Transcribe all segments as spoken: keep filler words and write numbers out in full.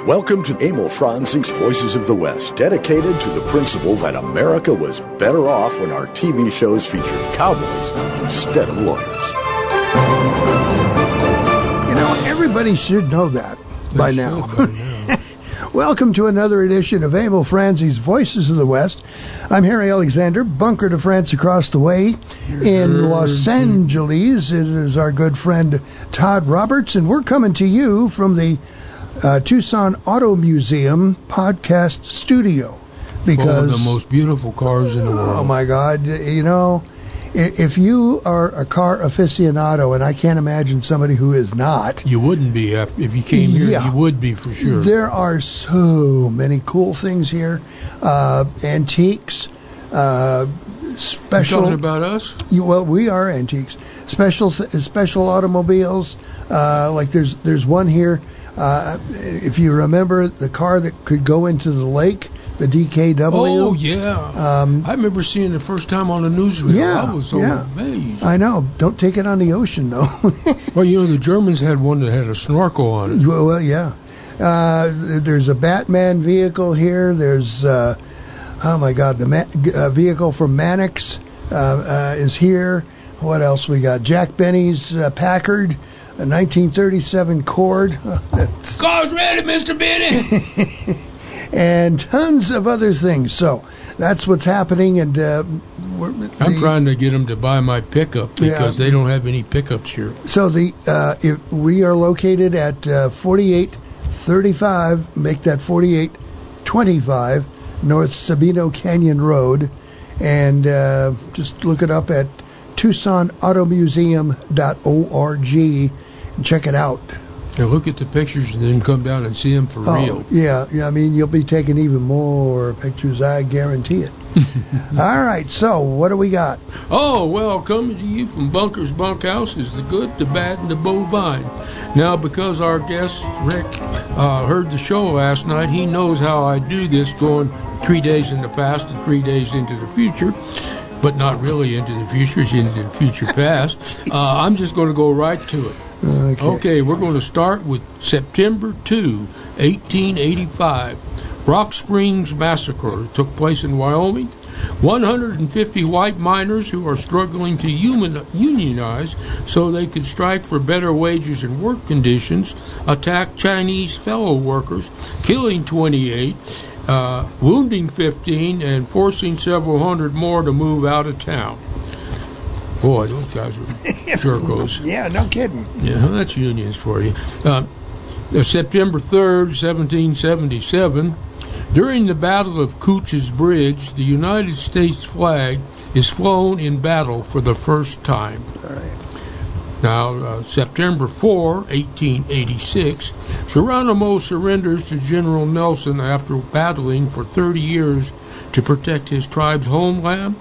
Welcome to Emil Franzi's Voices of the West, dedicated to the principle that America was better off when our T V shows featured cowboys instead of lawyers. You know, everybody should know that by now. By now. Welcome to another edition of Emil Franzi's Voices of the West. I'm Harry Alexander, bunker to France across the way in Los Angeles. It is our good friend Todd Roberts, and we're coming to you from the uh, Tucson Auto Museum podcast studio. Because one of the most beautiful cars in the world. Oh, my God. You know, if you are a car aficionado, and I can't imagine somebody who is not. You wouldn't be. If you came here, yeah. You would be for sure. There are so many cool things here. Uh, antiques, uh, special. You talking about us? You, well, we are antiques. Special special automobiles. Uh, like there's, there's one here. Uh, if you remember the car that could go into the lake. The D K W. Oh, yeah. Um, I remember seeing it the first time on the newsreel. Yeah, I was so yeah. amazed. I know. Don't take it on the ocean, though. Well, you know, the Germans had one that had a snorkel on it. Well, well yeah. Uh, there's a Batman vehicle here. There's, uh, oh, my God, the ma- uh, vehicle from Mannix uh, uh, is here. What else we got? Jack Benny's uh, Packard, a nineteen thirty-seven Cord. Car's ready, Mister Benny. And tons of other things. So that's what's happening. And uh, we're, the, I'm trying to get them to buy my pickup because yeah. they don't have any pickups here. So the uh, if we are located at uh, forty-eight thirty-five, make that forty-eight twenty-five North Sabino Canyon Road, and uh, just look it up at Tucson Auto Museum dot org and check it out. Now look at the pictures and then come down and see them for oh, real. Yeah, yeah. I mean, you'll be taking even more pictures, I guarantee it. All right, so what do we got? Oh, well, coming to you from Bunker's Bunkhouse is the good, the bad, and the bovine. Now, because our guest, Rick, uh, heard the show last night, he knows how I do this, going three days in the past and three days into the future. But not really into the future, it's into the future past. Uh, I'm just going to go right to it. Okay. okay, we're going to start with September second, eighteen eighty-five. Rock Springs Massacre took place in Wyoming. one hundred fifty white miners who are struggling to human, unionize so they could strike for better wages and work conditions attacked Chinese fellow workers, killing twenty-eight. Uh, wounding fifteen and forcing several hundred more to move out of town. Boy, those guys were jerkos. Yeah, no kidding. Yeah, that's unions for you. Uh, September third, seventeen seventy-seven, during the Battle of Coutts Bridge, the United States flag is flown in battle for the first time. All right. Now, uh, September fourth, eighteen eighty-six, Geronimo surrenders to General Nelson after battling for thirty years to protect his tribe's homeland.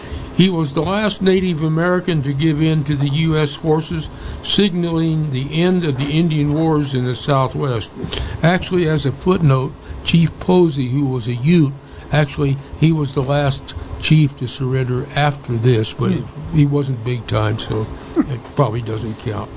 He was the last Native American to give in to the U S forces, signaling the end of the Indian Wars in the Southwest. Actually, as a footnote, Chief Posey, who was a Ute, actually, he was the last chief to surrender after this, but it, he wasn't big time, so it probably doesn't count.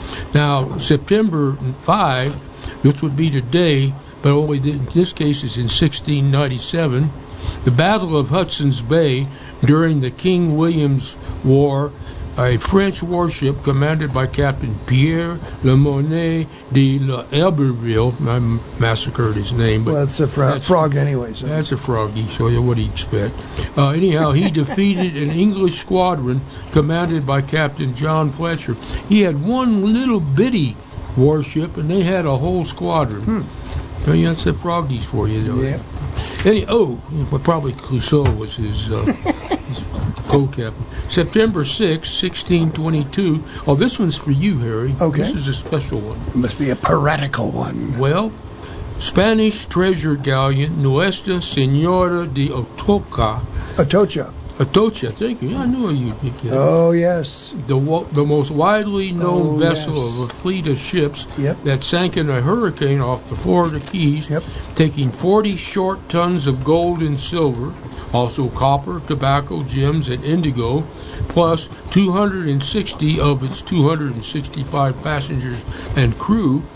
Now, September fifth, which would be today, but only in this case is in sixteen ninety-seven, the Battle of Hudson's Bay during the King William's War, a French warship commanded by Captain Pierre Le Moyne de l'Iberville, I massacred his name. But well, that's a fro- that's, frog anyway. So. That's a froggy, so what do you expect? Uh, anyhow, he defeated an English squadron commanded by Captain John Fletcher. He had one little bitty warship, and they had a whole squadron. Hmm. I mean, that's the froggies for you, though. Yeah. Any, oh, well, probably Clouseau was his, uh, his co-captain. September sixth, sixteen twenty-two. Oh, this one's for you, Harry. Okay. This is a special one. It must be a piratical one. Well, Spanish treasure galleon Nuestra Senora de Atocha. Atocha. Atocha, thank you. I knew you'd pick that. Oh, yes. The the most widely known oh, vessel yes. of a fleet of ships yep. that sank in a hurricane off the Florida Keys, yep. taking forty short tons of gold and silver, also copper, tobacco, gems, and indigo, plus two hundred sixty of its two hundred sixty-five passengers and crew,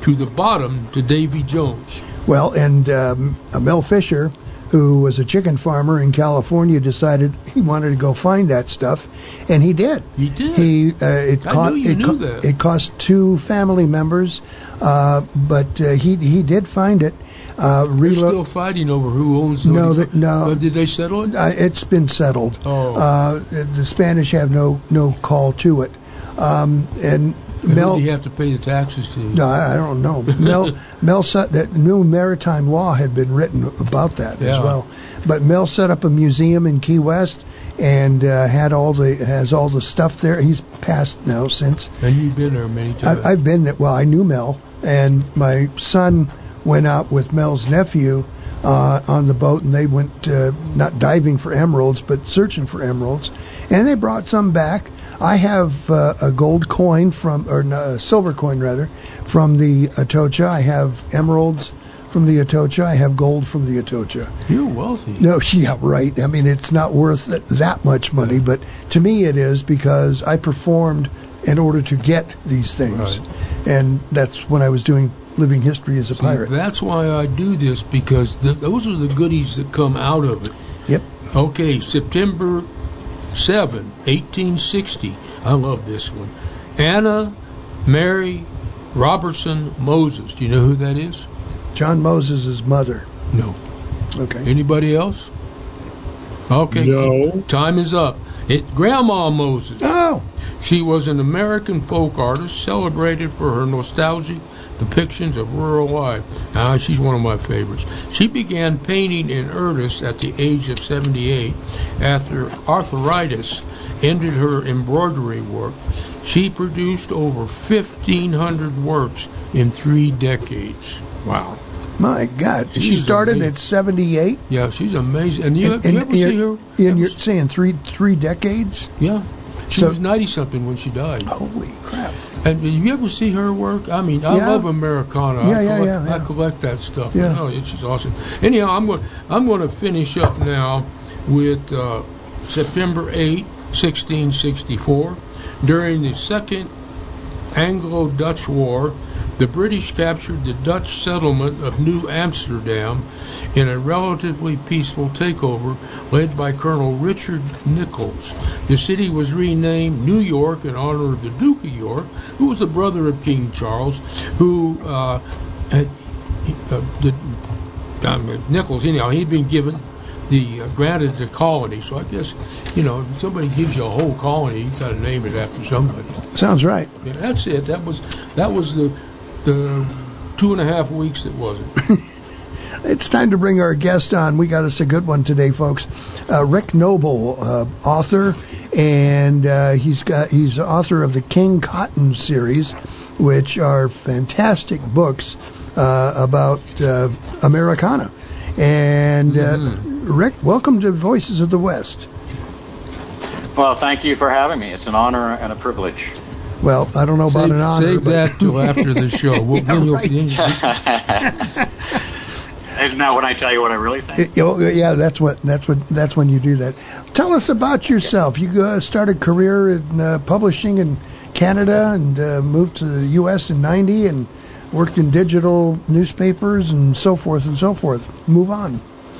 to the bottom to Davy Jones. Well, and um, Mel Fisher, who was a chicken farmer in California, decided he wanted to go find that stuff, and he did. He did. He uh, it I cost knew you it, knew co- that. it cost two family members, uh, but uh, he he did find it. Uh, They're relo- still fighting over who owns the No, that- no. Uh, did they settle it? uh, it's been settled. Oh. Uh, the Spanish have no no call to it, um, and. And Mel, who do you have to pay the taxes to? No, I I don't know. Mel, Mel set that new maritime law had been written about that as Yeah. well. But Mel set up a museum in Key West and uh, had all the has all the stuff there. He's passed now since. And you've been there many times. I, I've been there. Well, I knew Mel, and my son went out with Mel's nephew uh, on the boat, and they went uh, not diving for emeralds, but searching for emeralds, and they brought some back. I have uh, a gold coin from, or no, a silver coin rather, from the Atocha. I have emeralds from the Atocha. I have gold from the Atocha. You're wealthy. No, yeah, right. I mean, it's not worth that, that much money, but to me it is because I performed in order to get these things. Right. And that's when I was doing living history as a See, pirate. that's why I do this, because th- those are the goodies that come out of it. Yep. Okay, September seventh, eighteen sixty. I love this one. Anna Mary Robertson Moses. Do you know who that is? John Moses' mother. No. Okay. Anybody else? Okay. No. Time is up. It Grandma Moses. Oh, She was an American folk artist celebrated for her nostalgic depictions of rural life. Ah, she's one of my favorites. She began painting in earnest at the age of seventy-eight after arthritis ended her embroidery work. She produced over fifteen hundred works in three decades. Wow. my God. She She's started amazing. at seventy-eight. Yeah, she's amazing. And you, And- you and ever see her? you're, and Ever you're s- saying three three decades? yeah. She So- was ninety-something when she died. Holy crap. And do you ever see her work? I mean, I Yeah. love Americana. Yeah, I yeah, collect, yeah, yeah. I collect that stuff. Yeah. Oh, it's just awesome. Anyhow, I'm going. I'm going to finish up now with uh, September eighth, sixteen sixty-four. During the Second Anglo-Dutch War, the British captured the Dutch settlement of New Amsterdam in a relatively peaceful takeover led by Colonel Richard Nichols. The city was renamed New York in honor of the Duke of York, who was a brother of King Charles, who uh, had, uh, the, um, Nichols, anyhow, he'd been given the uh, granted the colony. So I guess, you know, if somebody gives you a whole colony, you got to name it after somebody. Sounds right. Yeah, that's it. That was that was the the two and a half weeks that wasn't. It's time to bring our guest on. We got us a good one today, folks. Uh, Rick Noble, uh, author, and uh, he's got he's author of the King Cotton series, which are fantastic books uh, about uh, Americana. And uh, Mm-hmm. Rick, welcome to Voices of the West. Well, thank you for having me. It's an honor and a privilege. Well, I don't know about Save, an honor. save but that till after the show. We'll, Yeah, then you'll- right. then- Isn't that when I tell you what I really think? It- oh, yeah, that's what that's what that's when you do that. Tell us about yourself. You uh, started a career in uh, publishing in Canada and uh, moved to the U S in ninety and worked in digital newspapers and so forth and so forth. Move on.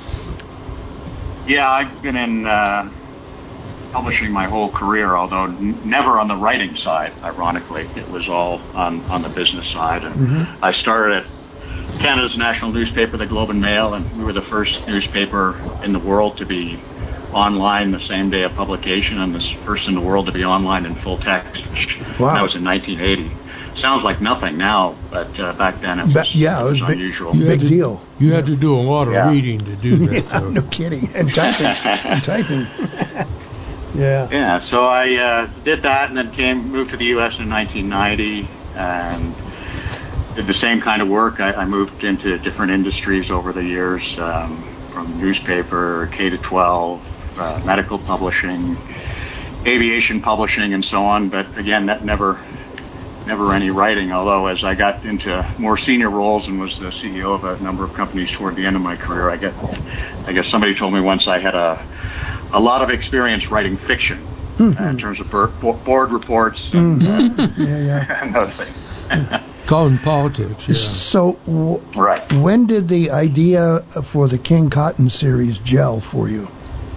Yeah, I've been in uh, publishing my whole career, although n- never on the writing side, ironically. It was all on, on the business side. And Mm-hmm. I started at Canada's national newspaper, the Globe and Mail, and we were the first newspaper in the world to be online the same day of publication, and the first in the world to be online in full text. Wow. That was in nineteen eighty. Sounds like nothing now, but uh, back then it was, Ba- yeah, it was big- unusual. you had Big to- deal. You had to do a lot of Yeah. reading to do that. Yeah, though. no kidding. And typing. and typing. Yeah. Yeah, so I uh, did that, and then came moved to the U S in nineteen ninety, and did the same kind of work. I, I moved into different industries over the years, um, from newspaper, K to twelve, uh, medical publishing, aviation publishing, and so on. But again, that never, never any writing. Although as I got into more senior roles and was the C E O of a number of companies toward the end of my career, I get, I guess somebody told me once I had a, a lot of experience writing fiction uh, in terms of board, board reports and, uh, Yeah, yeah. and those things. Call in politics, yeah. So, w- Right. when did the idea for the King Cotton series gel for you?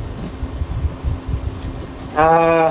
Uh,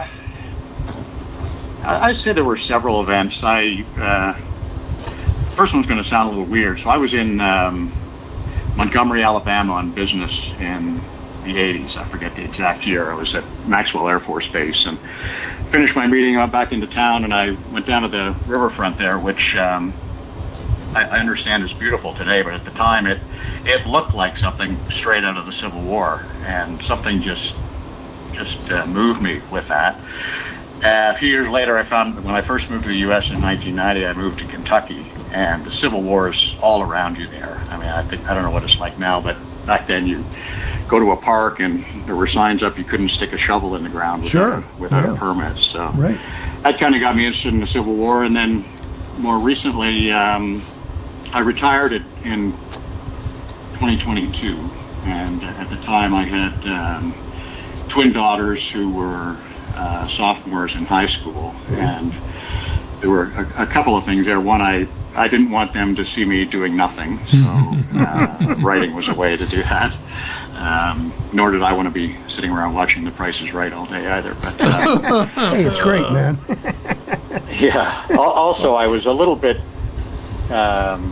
I- I'd say there were several events. I uh, first one's going to sound a little weird. So I was in um, Montgomery, Alabama, on business in the eighties. I forget the exact year. I was at Maxwell Air Force Base and finished my meeting. I went back into town and I went down to the riverfront there, which um, I, I understand is beautiful today, but at the time it it looked like something straight out of the Civil War, and something just just uh, moved me with that. Uh, a few years later, I found that when I first moved to the U S in nineteen ninety, I moved to Kentucky, and the Civil War is all around you there. I mean, I think I don't know what it's like now, but back then you go to a park and there were signs up you couldn't stick a shovel in the ground without, Sure. without Yeah. a permit. So Right. that kind of got me interested in the Civil War, and then more recently, um, I retired it in twenty twenty-two, and at the time I had um, twin daughters who were uh, sophomores in high school, and there were a, a couple of things there. One, I, I didn't want them to see me doing nothing, so uh, writing was a way to do that. Um, nor did I want to be sitting around watching The Price is Right all day either. But uh, Hey, it's great, man. yeah. Al- Also, I was a little bit um,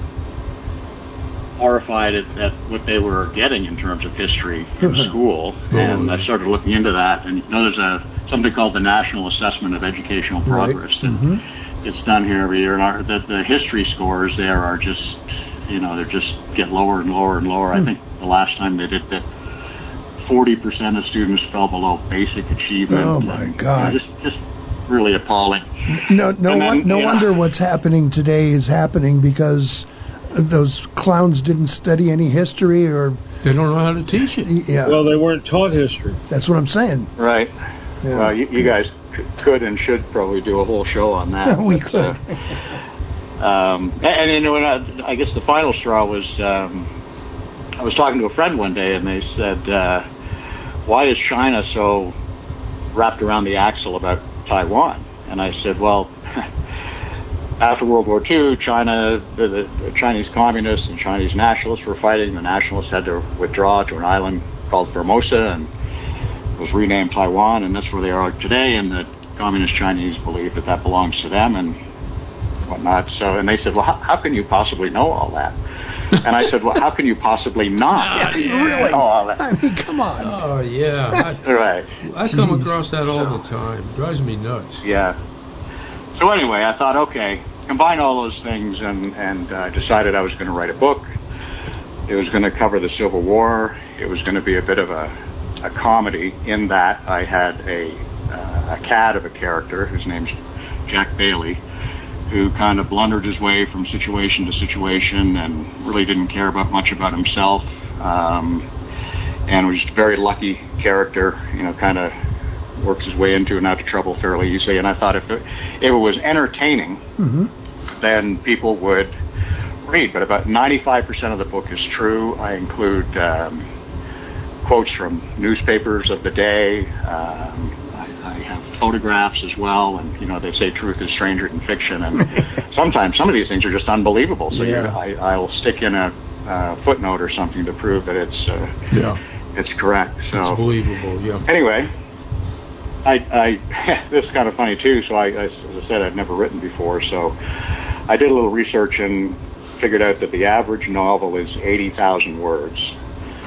horrified at, at what they were getting in terms of history in school, and I started looking into that. And you know, there's a something called the National Assessment of Educational Progress that Mm-hmm. gets done here every year, and our, the, the history scores there are just, you know, they just get lower and lower and lower. Mm. I think the last time they did that, forty percent of students fell below basic achievement. Oh, my And, God. you know, just just really appalling. No, no, And then, won- no you know- wonder what's happening today is happening because those clowns didn't study any history, or They don't know how to teach it. yeah, Well, they weren't taught history. that's what I'm saying. Right. Yeah. Well, you, you guys c- could and should probably do a whole show on that. We but, could. uh, um, and, and you know, when I, I guess the final straw was um, I was talking to a friend one day, and they said, uh, "Why is China so wrapped around the axle about Taiwan?" And I said, "Well." After World War Two, China, the, the Chinese communists and Chinese nationalists were fighting. The nationalists had to withdraw to an island called Formosa, and it was renamed Taiwan, and that's where they are today. And the communist Chinese believe that that belongs to them and whatnot. So, and they said, "Well, how, how can you possibly know all that?" And I said, "Well, how can you possibly not Really? know all that?" I mean, come on. Oh, yeah. Right. I, I come Jeez. across that all the time. Drives me nuts. Yeah. So anyway, I thought, okay, combine all those things, and and uh, decided I was going to write a book. It was going to cover the Civil War. It was going to be a bit of a, a comedy in that I had a uh, a cad of a character whose name's Jack Bailey, who kind of blundered his way from situation to situation and really didn't care about much about himself, um, and was just a very lucky character, you know, kind of works his way into and out of trouble fairly easily. And I thought if it, if it was entertaining, Mm-hmm. then people would read. But about ninety-five percent of the book is true. I include um, quotes from newspapers of the day. Um, I, I have photographs as well. And, you know, they say truth is stranger than fiction. And sometimes some of these things are just unbelievable. So Yeah. you, I, I'll stick in a uh, footnote or something to prove that it's uh, Yeah. it's correct. So It's believable, yeah. anyway, I, I this is kind of funny too. So I, I, as I said, I'd never written before. So I did a little research and figured out that the average novel is eighty thousand words.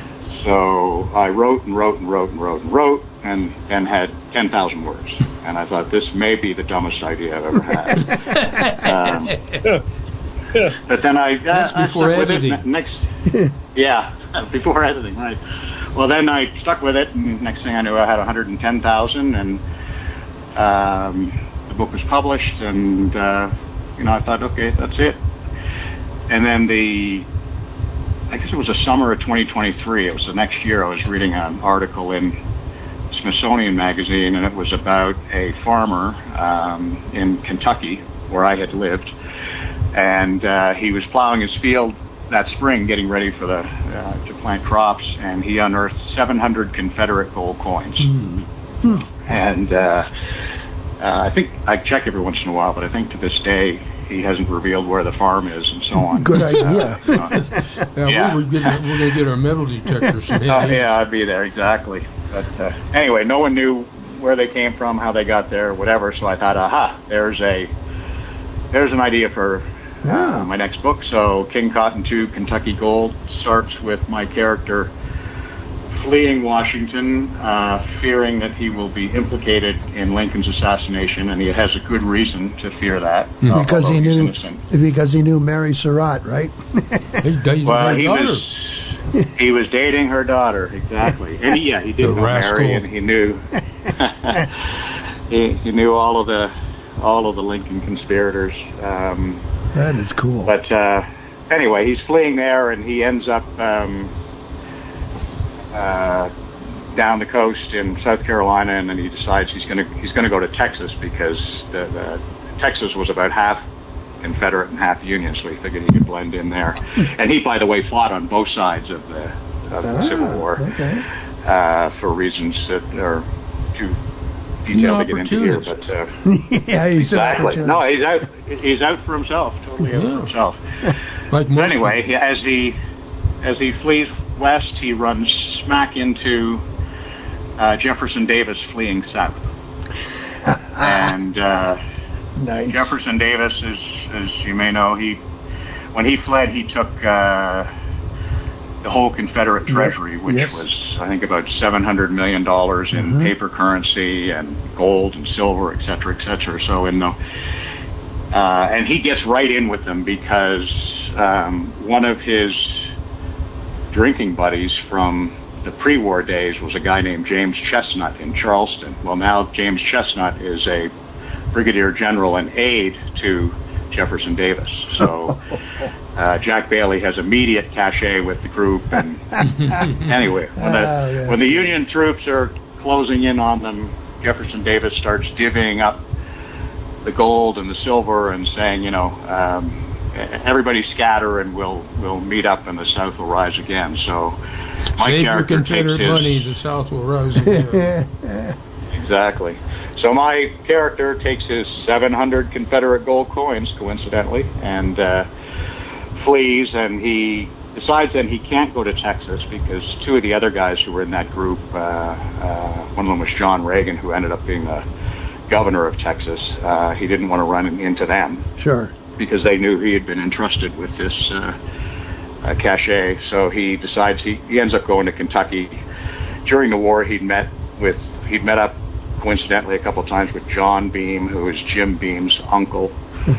So I wrote and wrote and wrote and wrote and wrote, and then had ten thousand words. And I thought, this may be the dumbest idea I've ever had. um, but then I, That's I, I before stuck with editing. it. Next, yeah, before editing, right. Well, then I stuck with it, and next thing I knew, I had one hundred ten thousand, and um, the book was published, and uh, you know, I thought, okay, that's it. And then the, I guess it was the summer of twenty twenty-three. It was the next year. I was reading an article in Smithsonian Magazine, and it was about a farmer um, in Kentucky, where I had lived, and uh, he was plowing his field that spring, getting ready for the uh, to plant crops, and he unearthed seven hundred Confederate gold coins. And uh, uh, I think I check every once in a while, but I think to this day he hasn't revealed where the farm is and so on. Good idea. Uh, Yeah, Yeah. we were getting, we're going to get our metal detectors. And oh, yeah, I'd be there, exactly. But uh, anyway, no one knew where they came from, how they got there, whatever. So I thought, aha, there's a there's an idea for uh, my next book. So King Cotton two, Kentucky Gold starts with my character fleeing Washington, uh, fearing that he will be implicated in Lincoln's assassination, and he has a good reason to fear that. uh, because he although he's knew innocent. because he knew Mary Surratt, right? He's dating Well, my he daughter. was he was dating her daughter, exactly. And he, yeah, he did The know rascal. Mary, and he knew he, he knew all of the all of the Lincoln conspirators. Um, That is cool. but uh, anyway, he's fleeing there, and he ends up um, uh, down the coast in South Carolina, and then he decides he's going to he's going to go to Texas because the, the Texas was about half Confederate and half Union, so he figured he could blend in there. And he, by the way, fought on both sides of the, of the Ah, Civil War okay. uh, for reasons that are too detailed to get into here. Opportunist. But uh, Yeah, he's an exactly, no, opportunist. he's out. He's out for himself, totally out Yeah. for himself. Like But most anyway, he, as he as he flees west, he runs smack into uh, Jefferson Davis fleeing south, and. Uh, Nice. Jefferson Davis, is, as you may know, he when he fled, he took uh, the whole Confederate treasury, which Yes. was, I think, about seven hundred million dollars in Mhm. paper currency and gold and silver, et cetera, et cetera. So, in the uh, and he gets right in with them because um, one of his drinking buddies from the pre-war days was a guy named James Chestnut in Charleston. Well, now James Chestnut is a brigadier general and aide to Jefferson Davis. So uh, Jack Bailey has immediate cachet with the group. And anyway, when the, Ah, that's when the good. Union troops are closing in on them, Jefferson Davis starts divvying up the gold and the silver and saying, you know, um, everybody scatter and we'll we'll meet up and the South will rise again. So my Save your character takes Confederate his, money, the South will rise again. Exactly. So my character takes his seven hundred Confederate gold coins, coincidentally, and uh, flees, and he decides then he can't go to Texas because two of the other guys who were in that group, uh, uh, one of them was John Reagan, who ended up being the governor of Texas. Uh, he didn't want to run into them Sure. because they knew he had been entrusted with this uh, uh, cachet. So he decides he, he ends up going to Kentucky. During the war, he'd met with he'd met up coincidentally a couple of times with John Beam, who is Jim Beam's uncle.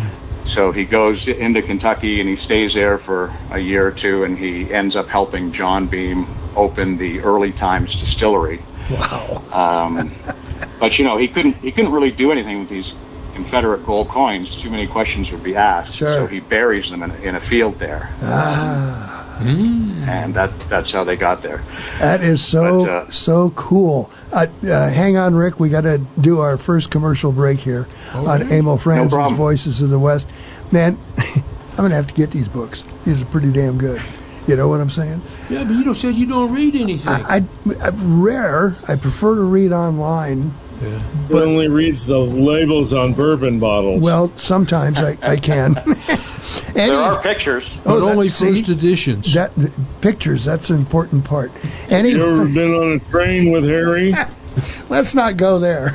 So he goes into Kentucky and he stays there for a year or two, and he ends up helping John Beam open the Early Times distillery. Wow. Um, but you know, he couldn't he couldn't really do anything with these Confederate gold coins. Too many questions would be asked. Sure. So he buries them in, in a field there, Ah, and that that's how they got there. that is so But, uh, so cool. Uh, uh, hang on, Rick. We got to do our first commercial break here on Okay. Emil Franzi's problem. Voices of the West. Man, I'm gonna have to get these books. These are pretty damn good. You know what I'm saying? Yeah, but you don't said you don't read anything. I, I, I rare. I prefer to read online. yeah. He only reads the labels on bourbon bottles. Well, sometimes I, I can. Any, There are pictures. But that- only see, first editions. That the pictures. That's an important part. Any, you ever been on a train with Harry? let's not go there.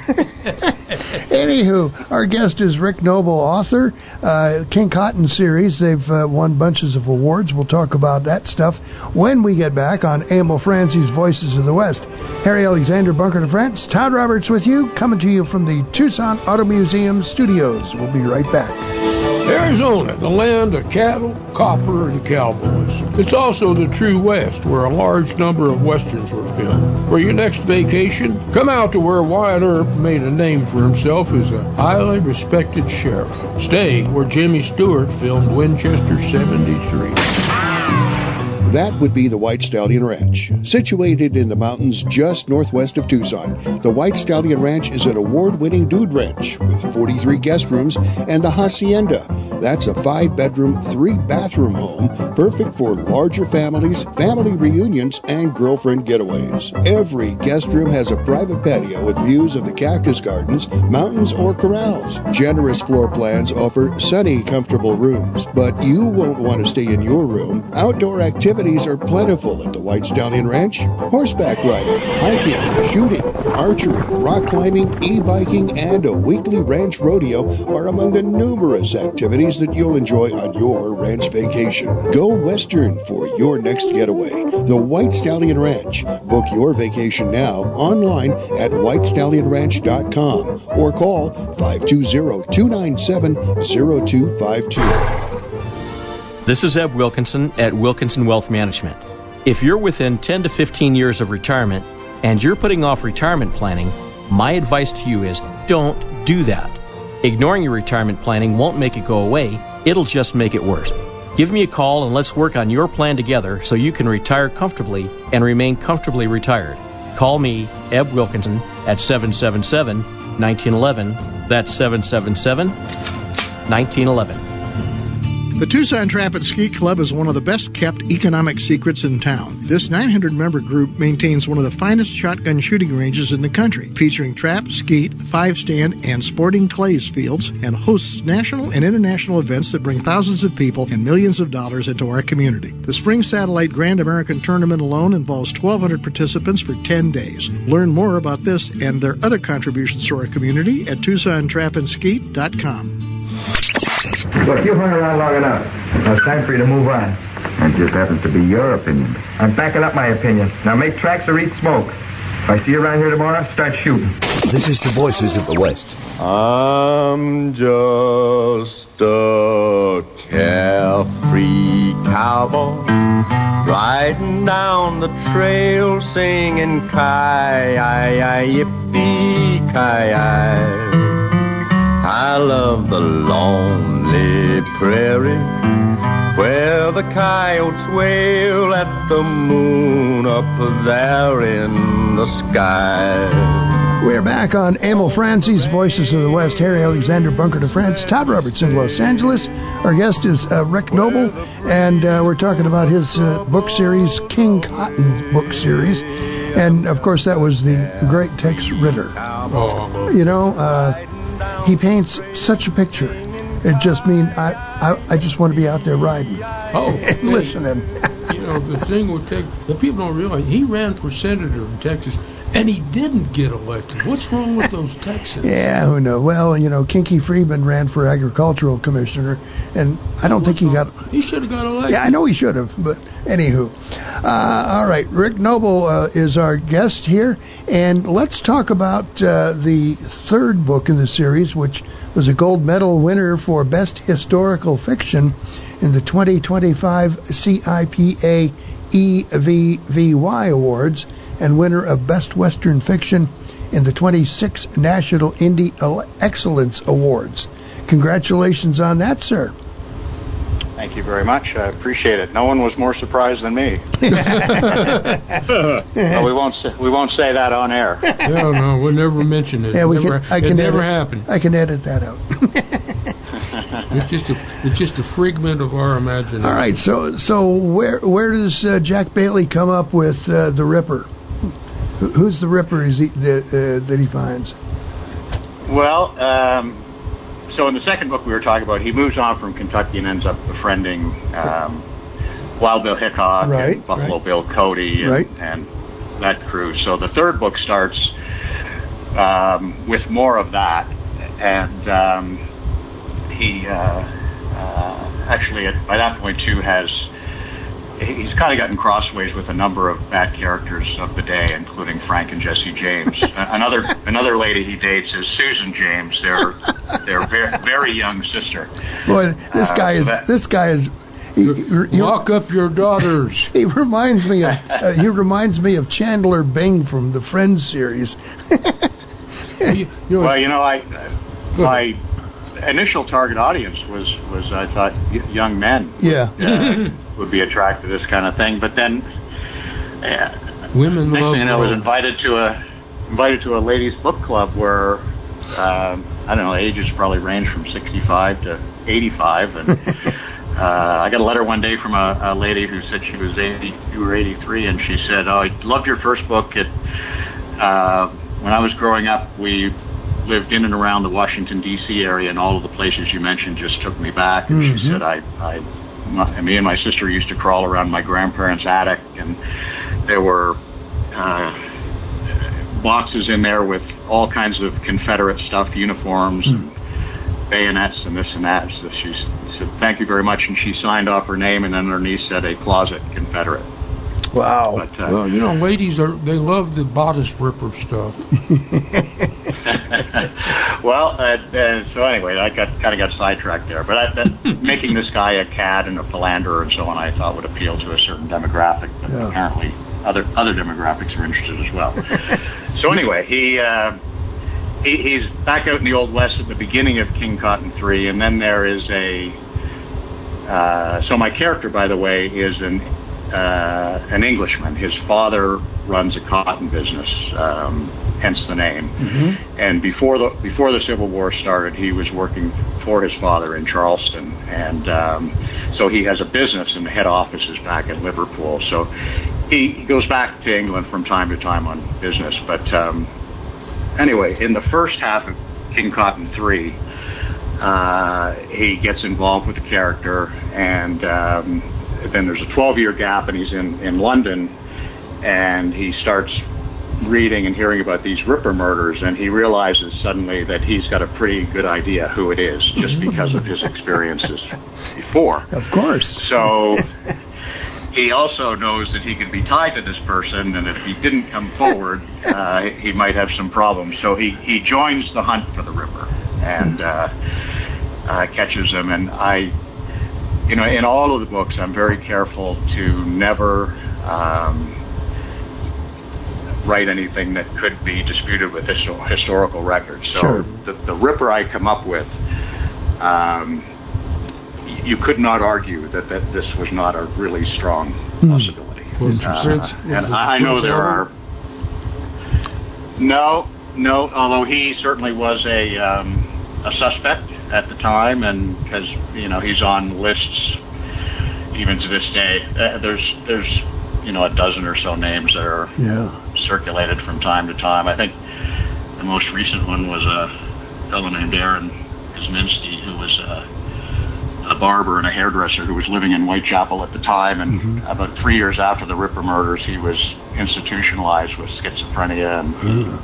Anywho, our guest is Rick Noble, author, uh, King Cotton series. They've uh, won bunches of awards. We'll talk about that stuff when we get back on Emil Franzi's Voices of the West. Harry Alexander, Bunker to France. Todd Roberts with you, coming to you from the Tucson Auto Museum studios. We'll be right back. Arizona, the land of cattle, copper, and cowboys. It's also the true West, where a large number of Westerns were filmed. For your next vacation, come out to where Wyatt Earp made a name for himself as a highly respected sheriff. Stay where Jimmy Stewart filmed Winchester seventy-three. That would be the White Stallion Ranch. Situated in the mountains just northwest of Tucson, the White Stallion Ranch is an award-winning dude ranch with forty-three guest rooms and the Hacienda. That's a five-bedroom, three-bathroom home, perfect for larger families, family reunions, and girlfriend getaways. Every guest room has a private patio with views of the cactus gardens, mountains, or corrals. Generous floor plans offer sunny, comfortable rooms, but you won't want to stay in your room. Outdoor activities are plentiful at the White Stallion Ranch. Horseback riding, hiking, shooting, archery, rock climbing, e-biking, and a weekly ranch rodeo are among the numerous activities that you'll enjoy on your ranch vacation. Go Western for your next getaway. The White Stallion Ranch. Book your vacation now online at white stallion ranch dot com or call five two zero, two nine seven, zero two five two. This is Eb Wilkinson at Wilkinson Wealth Management. If you're within ten to fifteen years of retirement and you're putting off retirement planning, my advice to you is don't do that. Ignoring your retirement planning won't make it go away, it'll just make it worse. Give me a call and let's work on your plan together so you can retire comfortably and remain comfortably retired. Call me, Eb Wilkinson, at seven seven seven, one nine one one. That's seven seven seven, one nine one one. The Tucson Trap and Skeet Club is one of the best-kept economic secrets in town. This nine hundred member group maintains one of the finest shotgun shooting ranges in the country, featuring trap, skeet, five-stand, and sporting clays fields, and hosts national and international events that bring thousands of people and millions of dollars into our community. The Spring Satellite Grand American Tournament alone involves twelve hundred participants for ten days. Learn more about this and their other contributions to our community at tucson trap and skeet dot com. Look, you've hung around long enough. Now it's time for you to move on. That just happens to be your opinion. I'm backing up my opinion. Now make tracks or eat smoke. If I see you around here tomorrow, start shooting. This is the Voices of the West. I'm just a carefree cowboy riding down the trail singing ki-yi-yi-yippee-ki-yi. I love the lonely prairie where the coyotes wail at the moon up there in the sky. We're back on Emil Franzi's Voices of the West. Harry Alexander, Bunker de France, Todd Robertson, Los Angeles. Our guest is uh, Rick Noble, and uh, we're talking about his uh, book series, King Cotton book series. And, of course, that was the, the great Tex Ritter. Oh. You know, uh, he paints such a picture. It just means I, I, I just want to be out there riding oh, and listening. You know, the thing with Tex, the people don't realize, he ran for senator in Texas, and he didn't get elected. What's wrong with those Texans? Yeah, who knows? Well, you know, Kinky Friedman ran for agricultural commissioner, and I don't What's think he wrong? got... He should have got elected. Yeah, I know he should have, but anywho. Uh, all right, Rick Noble uh, is our guest here, and let's talk about uh, the third book in the series, which was a gold medal winner for Best Historical Fiction in the twenty twenty-five C I P A E V V Y Awards, and winner of Best Western Fiction in the twenty-sixth National Indie Excellence Awards. Congratulations on that, sir. Thank you very much. I appreciate it. No one was more surprised than me. Well, we won't say, we won't say that on air. No, no, we'll never mention it. Yeah, we never, can, I it can never edit, happened. I can edit that out. It's just a it's just a figment of our imagination. All right, so so where where does uh, Jack Bailey come up with uh, the Ripper? Who's the Ripper is he, the, uh, that he finds? Well, um, so in the second book we were talking about, he moves on from Kentucky and ends up befriending um, Wild Bill Hickok right, and Buffalo right. Bill Cody and, right. and that crew. So the third book starts um, with more of that, and um, he uh, uh, actually at, by that point too has he's kind of gotten crossways with a number of bad characters of the day, including Frank and Jesse James. another another lady he dates is Susan James, their their very, very young sister. Boy, this guy uh, is that, this guy is. He, he, Lock up your daughters. He reminds me of uh, he reminds me of Chandler Bing from the Friends series. you, you know, well, you know, I my initial target audience was, was I thought, y- young men. Yeah. Uh, would be attracted to this kind of thing. But then, uh, women next love thing you know, I was love. invited to a invited to a ladies' book club where um, I don't know, ages probably range from sixty-five to eighty-five, and uh, I got a letter one day from a, a lady who said she was eighty-two or eighty-three, and she said, "Oh, I loved your first book. It uh, when I was growing up, we lived in and around the Washington, D C area, and all of the places you mentioned just took me back." And Mm-hmm. she said, I, I, my, me and my sister used to crawl around my grandparents' attic, and there were uh, boxes in there with all kinds of Confederate stuff, uniforms, Mm. and bayonets, and this and that. So she said, "Thank you very much," and she signed off her name, and underneath said, "A closet Confederate." Wow. But, uh, Well, you know, ladies are they love the bodice ripper stuff. Well, uh, uh, so anyway, I got kind of got sidetracked there. But I, that, making this guy a cad and a philanderer and so on, I thought would appeal to a certain demographic. But Yeah. apparently, other other demographics are interested as well. So anyway, he, uh, he he's back out in the Old West at the beginning of King Cotton three, and then there is a. Uh, so my character, by the way, is an uh, an Englishman. His father runs a cotton business, um, hence the name. Mm-hmm. And before the before the Civil War started, he was working for his father in Charleston, and um, so he has a business, and the head office is back in Liverpool. So he, he goes back to England from time to time on business. But um, anyway, in the first half of King Cotton three, uh, he gets involved with the character, and um, then there's a twelve-year gap, and he's in, in London, and he starts reading and hearing about these Ripper murders, and he realizes suddenly that he's got a pretty good idea who it is, just because of his experiences before. Of course. So he also knows that he can be tied to this person, and if he didn't come forward, uh, he might have some problems. So he, he joins the hunt for the Ripper and uh, uh, catches him. And I, you know, in all of the books, I'm very careful to never um, write anything that could be disputed with histo- historical records. So Sure. the, the Ripper I come up with, um, you could not argue that, that this was not a really strong possibility. Interesting. Uh, and I, I know there are. No, no. Although he certainly was a um, a suspect at the time, and because you know he's on lists even to this day. Uh, there's there's you know a dozen or so names that are Yeah. circulated from time to time. I think the most recent one was a fellow named Aaron Kosminski, who was a, a barber and a hairdresser who was living in Whitechapel at the time, and Mm-hmm. about three years after the Ripper murders, he was institutionalized with schizophrenia, and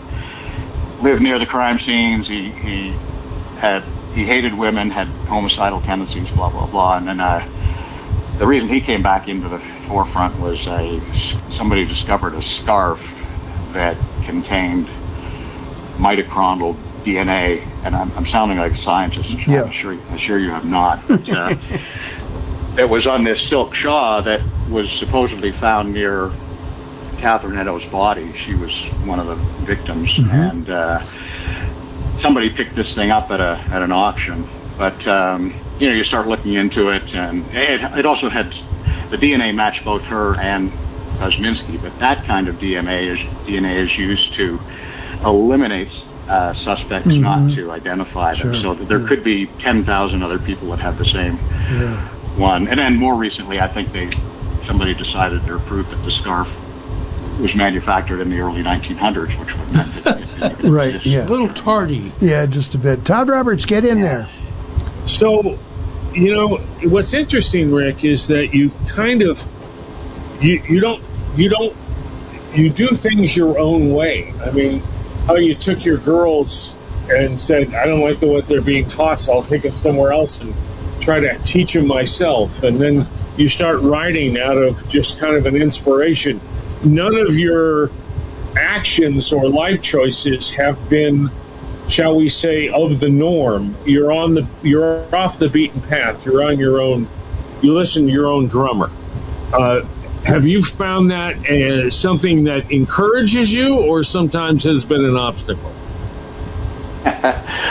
he lived near the crime scenes. He he had he hated women, had homicidal tendencies, blah blah blah, and then uh, the reason he came back into the forefront was a somebody discovered a scarf that contained mitochondrial D N A, and I'm, I'm sounding like a scientist. Yeah. I'm sure, I'm sure you have not. But, uh, it was on this silk shawl that was supposedly found near Catherine Eddowes' body. She was one of the victims, Mm-hmm. and uh, somebody picked this thing up at a at an auction. But um, you know, you start looking into it, and it, it also had the D N A matched both her and Kosminski. But that kind of D N A is D N A is used to eliminate uh, suspects, Mhm. not to identify Sure. them. So that there Yeah. could be ten thousand other people that have the same Yeah. one. And then more recently, I think they somebody decided or proved that the scarf was manufactured in the early nineteen hundreds, which would meant that it didn't even Right, exist. yeah. A little tardy. Yeah, just a bit. Todd Roberts, get in there. So, you know, what's interesting, Rick, is that you kind of you you don't you don't you do things your own way. I mean, how you took your girls and said, I don't like the what they're being taught, so I'll take them somewhere else and try to teach them myself. And then you start writing out of just kind of an inspiration. None of your actions or life choices have been, shall we say, of the norm. You're on the you're off the beaten path. You're on your own. You listen to your own drummer. Uh, have you found that as something that encourages you, or sometimes has been an obstacle?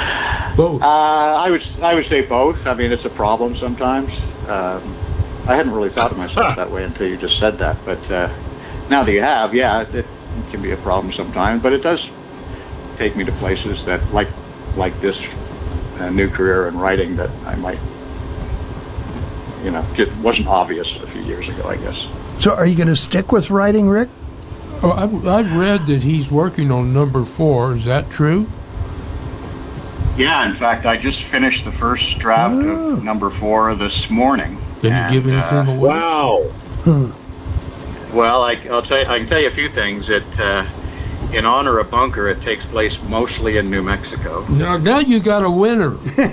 Both. Uh, I would I would say both. I mean, it's a problem sometimes. Um, I hadn't really thought of myself that way until you just said that. But uh, now that you have, yeah, it, it can be a problem sometimes. But it does take me to places that, like like this uh, new career in writing, that I might, you know, it wasn't obvious a few years ago, I guess. So, are you going to stick with writing, Rick? Oh, I've, I've read that he's working on number four. Is that true? Yeah, in fact, I just finished the first draft oh. of number four this morning. Did you give anything uh, away? Wow. Hmm. Well, I, I'll tell you, I can tell you a few things. It, uh, in honor of Bunker, it takes place mostly in New Mexico. Now, now you got a winner.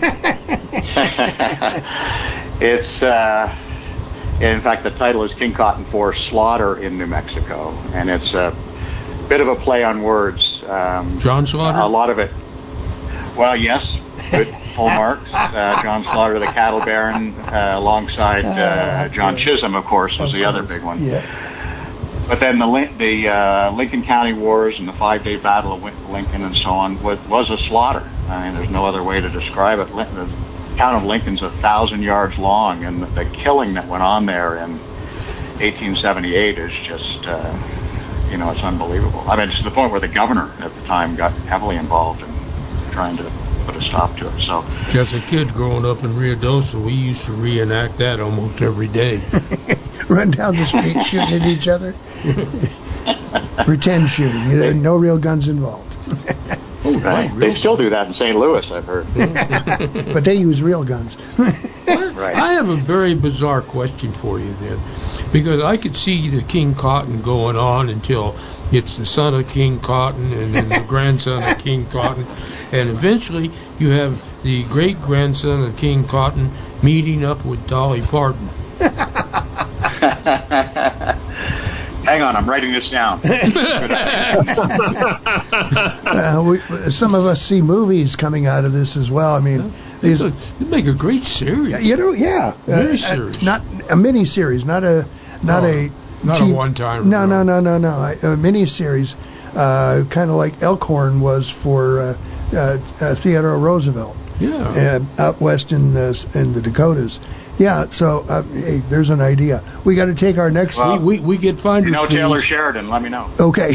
It's, uh, in fact, the title is King Cotton four Slaughter in New Mexico, and it's a bit of a play on words. Um, John Slaughter? A lot of it. Well, yes, good, full marks. Uh, John Slaughter, the cattle baron, uh, alongside uh, John Chisholm, of course, was the other big one. Yeah. But then the the uh, Lincoln County Wars and the Five-Day Battle of Lincoln and so on was, was a slaughter. I mean, there's no other way to describe it. The town of Lincoln's a thousand yards long, and the, the killing that went on there in eighteen seventy-eight is just, uh, you know, it's unbelievable. I mean, it's to the point where the governor at the time got heavily involved in trying to put a stop to it. So, as a kid growing up in Rio Dosa, we used to reenact that almost every day. Run down the street shooting at each other. Pretend shooting. You know, no real guns involved. Oh, right. They still do that in Saint Louis, I've heard. But they use real guns. Right. I have a very bizarre question for you then, because I could see the King Cotton going on until it's the son of King Cotton and then the grandson of King Cotton, and eventually you have the great-grandson of King Cotton meeting up with Dolly Parton. Hang on, I'm writing this down. uh, we, some of us see movies coming out of this as well. I mean, these a, you make a great series. You know, yeah, mini series, uh, not a mini series, not a not no, a not cheap, a one time. No, no, no, no, no, a mini series, uh, kind of like Elkhorn was for uh, uh, uh, Theodore Roosevelt. Yeah, uh, out west in the in the Dakotas. Yeah, so uh, hey, there's an idea. We got to take our next. Well, we, we we get finders. You know fees. Taylor Sheridan. Let me know. Okay,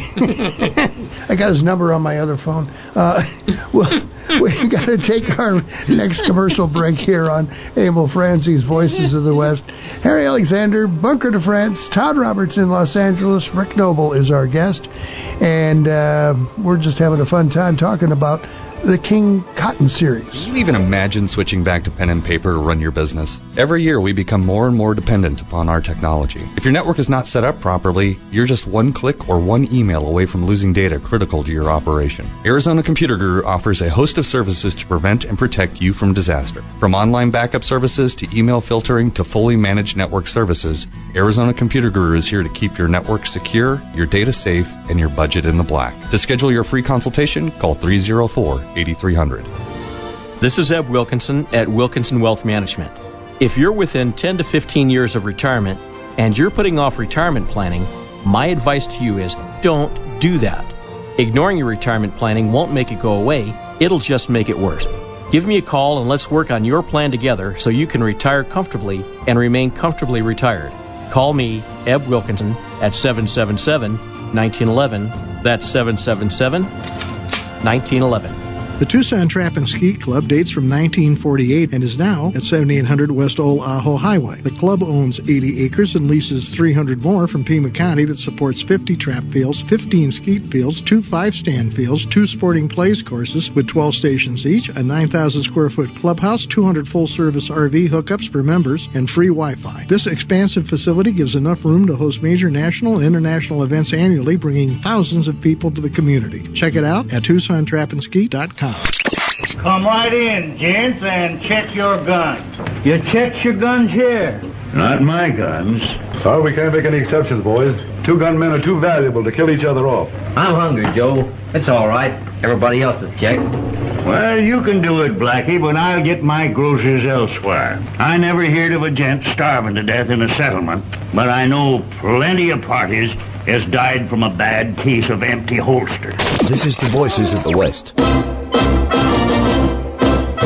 I got his number on my other phone. Uh, well, we got to take our next commercial break here on Emil Francie's Voices of the West. Harry Alexander, Bunker de France, Todd Roberts in Los Angeles, Rick Noble is our guest, and uh, we're just having a fun time talking about the King Cotton series. Can you even imagine switching back to pen and paper to run your business? Every year we become more and more dependent upon our technology. If your network is not set up properly, you're just one click or one email away from losing data critical to your operation. Arizona Computer Guru offers a host of services to prevent and protect you from disaster. From online backup services to email filtering to fully managed network services, Arizona Computer Guru is here to keep your network secure, your data safe, and your budget in the black. To schedule your free consultation, call three oh four, eight three hundred. This is Eb Wilkinson at Wilkinson Wealth Management. If you're within ten to fifteen years of retirement and you're putting off retirement planning, my advice to you is don't do that. Ignoring your retirement planning won't make it go away, it'll just make it worse. Give me a call and let's work on your plan together so you can retire comfortably and remain comfortably retired. Call me, Eb Wilkinson, at seven seven seven, one nine one one. That's seven seven seven, one nine one one. The Tucson Trap and Skeet Club dates from nineteen forty-eight and is now at seventy-eight hundred West Old Ajo Highway. The club owns eighty acres and leases three hundred more from Pima County that supports fifty trap fields, fifteen skeet fields, two five-stand fields, two sporting plays courses with twelve stations each, a nine thousand square foot clubhouse, two hundred full-service R V hookups for members, and free Wi-Fi. This expansive facility gives enough room to host major national and international events annually, bringing thousands of people to the community. Check it out at Tucson Trap and Skeet dot com. Come right in, gents, and check your guns. You check your guns here. Not my guns. Oh, we can't make any exceptions, boys. Two gunmen are too valuable to kill each other off. I'm hungry, Joe. It's all right. Everybody else is checked. Well, you can do it, Blackie, but I'll get my groceries elsewhere. I never heard of a gent starving to death in a settlement, but I know plenty of parties has died from a bad case of empty holsters. This is the Voices of the West.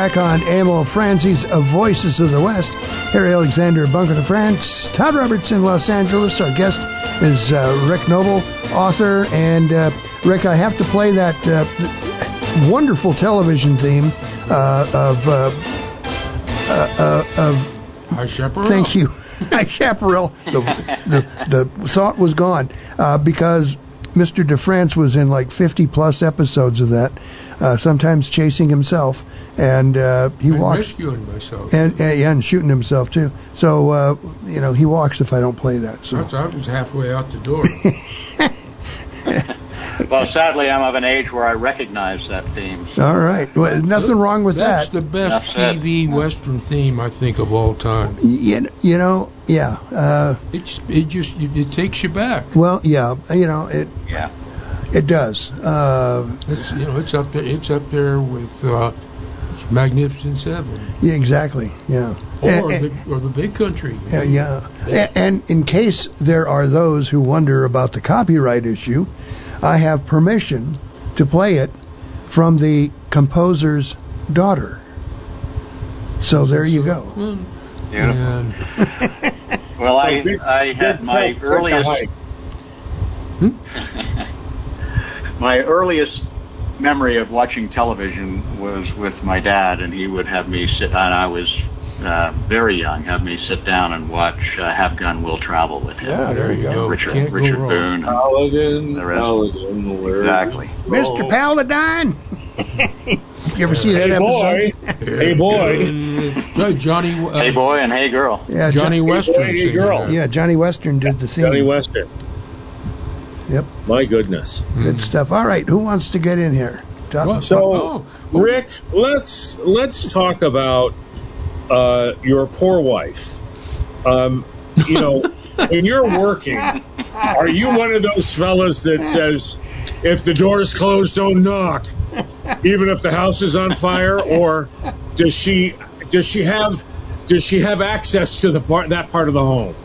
back on Emil Franzi's uh, Voices of the West. Harry Alexander, Bunker de France. Todd Roberts in Los Angeles. Our guest is uh, Rick Noble, author. And uh, Rick, I have to play that uh, wonderful television theme uh, of uh, uh, uh, of. High Chaparral. Thank you, High Chaparral. The, the the thought was gone uh, because Mister DeFrance was in like fifty plus episodes of that, uh, sometimes chasing himself, and uh, he and walks rescuing myself, and, and and shooting himself too. So uh, you know he walks if I don't play that. So That's, I was halfway out the door. Well, sadly, I'm of an age where I recognize that theme. So. All right, well, nothing wrong with That's that. That's the best T V Western theme I think of all time. You, you know, yeah. Uh, It's it just it takes you back. well, yeah, you know it. Yeah. It does. Uh, It's you know it's up there. It's up there with uh, Magnificent Seven. yeah, exactly. Yeah. Or, And- the, or the Big Country. Yeah, yeah. A- And in case there are those who wonder about the copyright issue, I have permission to play it from the composer's daughter. So there you go. Beautiful. Well, I I had my earliest my earliest memory of watching television was with my dad, and he would have me sit. And I was uh, very young. Have me sit down and watch uh, Have Gun Will Travel with him. Yeah, there you go. Richard Can't go Richard wrong. Boone. and Paladin, the rest. Paladin, where- Exactly. Mister Paladine. You ever see that Hey, boy. episode? Hey, boy. Jo- Johnny. Uh, Hey boy and hey girl. Yeah, Johnny Jo- Western. Hey, singing girl. that. Yeah, Johnny Western did the theme. Johnny Western. Yep, My goodness. good stuff. All right, who wants to get in here? Talk- Well, So, oh, Rick, let's let's talk about uh, your poor wife. Um, you know, when you're working, are you one of those fellas that says, "If the door is closed, don't knock," even if the house is on fire? Or does she does she have does she have access to the part that part of the home?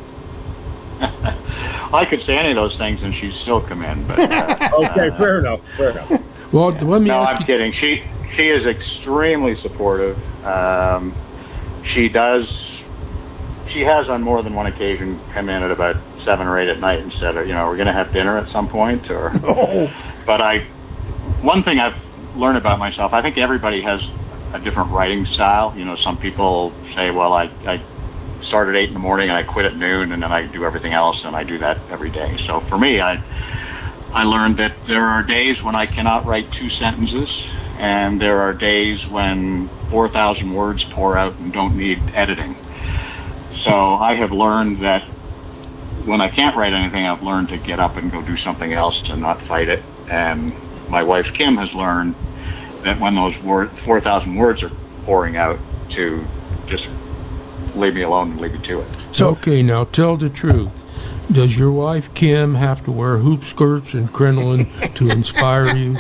I could say any of those things and she'd still come in. But uh, Okay, fair enough. Fair enough. well, let me no, ask I'm you. kidding. She she is extremely supportive. Um, she does. She has on more than one occasion come in at about seven or eight at night and said, "You know, we're going to have dinner at some point." Or, Oh. but I, one thing I've learned about myself, I think everybody has a different writing style. You know, some people say, "Well, I I start at eight in the morning and I quit at noon, and then I do everything else," and I do that every day. So for me, I I learned that there are days when I cannot write two sentences, and there are days when four thousand words pour out and don't need editing. So I have learned that when I can't write anything, I've learned to get up and go do something else and not fight it. And my wife, Kim, has learned that when those word, four thousand words are pouring out, to just leave me alone and leave me to it. So okay, now tell the truth. Does your wife Kim have to wear hoop skirts and crinoline to inspire you?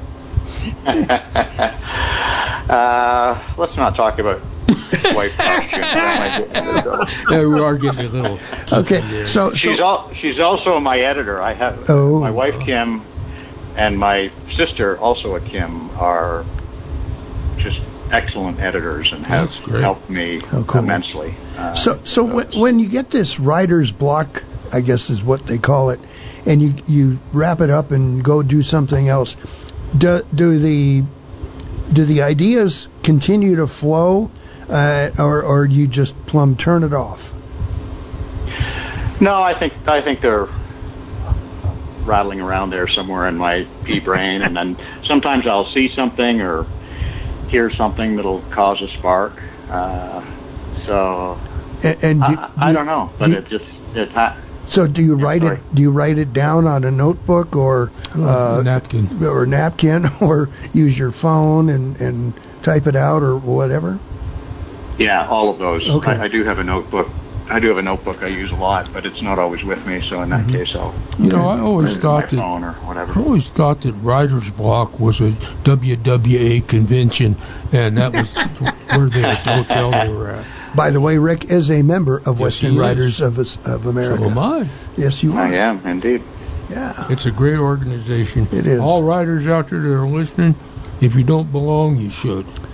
Uh, let's not talk about wife costumes. Yeah, we are getting a little. Okay, so she's al- she's also my editor. I have Oh. my wife Kim and my sister, also a Kim, are just excellent editors and have That's great. helped me Oh, cool. immensely. Uh, So, so when, when you get this writer's block, I guess is what they call it, and you you wrap it up and go do something else, do, do the do the ideas continue to flow, uh, or or you just plumb turn it off? No, I think I think they're rattling around there somewhere in my pea brain, and then sometimes I'll see something or hear something that'll cause a spark. Uh, so And, and do, I, I do- don't know, but do- it just it. Ha- So do you write sorry. it? Do you write it down on a notebook or Oh, uh, napkin. or napkin, or use your phone and, and type it out or whatever? Yeah, all of those. Okay. I, I do have a notebook. I do have a notebook I use a lot, but it's not always with me. So in that case, I'll You know, I always put it in my thought that phone or whatever. I always thought that writer's block was a W W A convention, and that was where they, the hotel they were at. By the way, Rick is a member of Yes, Western he is. Writers of of America. So am I. Yes, you are. I am indeed. Yeah. It's a great organization. It is. All writers out there that are listening, if you don't belong, you should.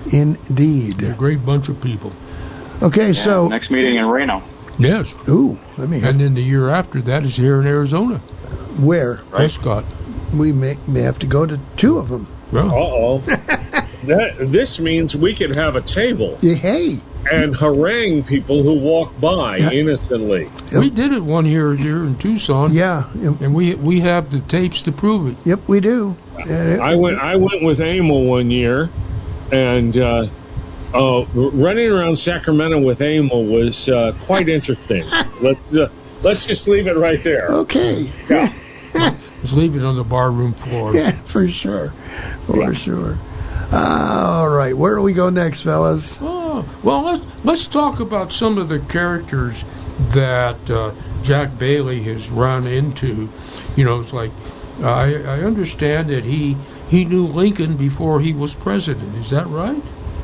Indeed. A great bunch of people. Okay, Yeah, so next meeting in Reno. Yes. Ooh, let me. Have, And then the year after that is here in Arizona. where Prescott. we may, may have to go to two of them. Yeah. Uh-oh. that, this means we could have a table Yeah, hey, and harangue people who walk by Yeah. innocently. We did it one here here in Tucson. yeah, And we we have the tapes to prove it. yep, we do. Uh, I went I went with Emil one year, and uh, uh, running around Sacramento with Emil was uh, quite interesting. let's uh, let's just leave it right there. Okay. Yeah. Just leave it on the barroom floor. Yeah, for sure, for Yeah. sure. All right, where do we go next, fellas? Oh, well, let's let's talk about some of the characters that uh, Jack Bailey has run into. You know, it's like uh, I, I understand that he he knew Lincoln before he was president. Is that right?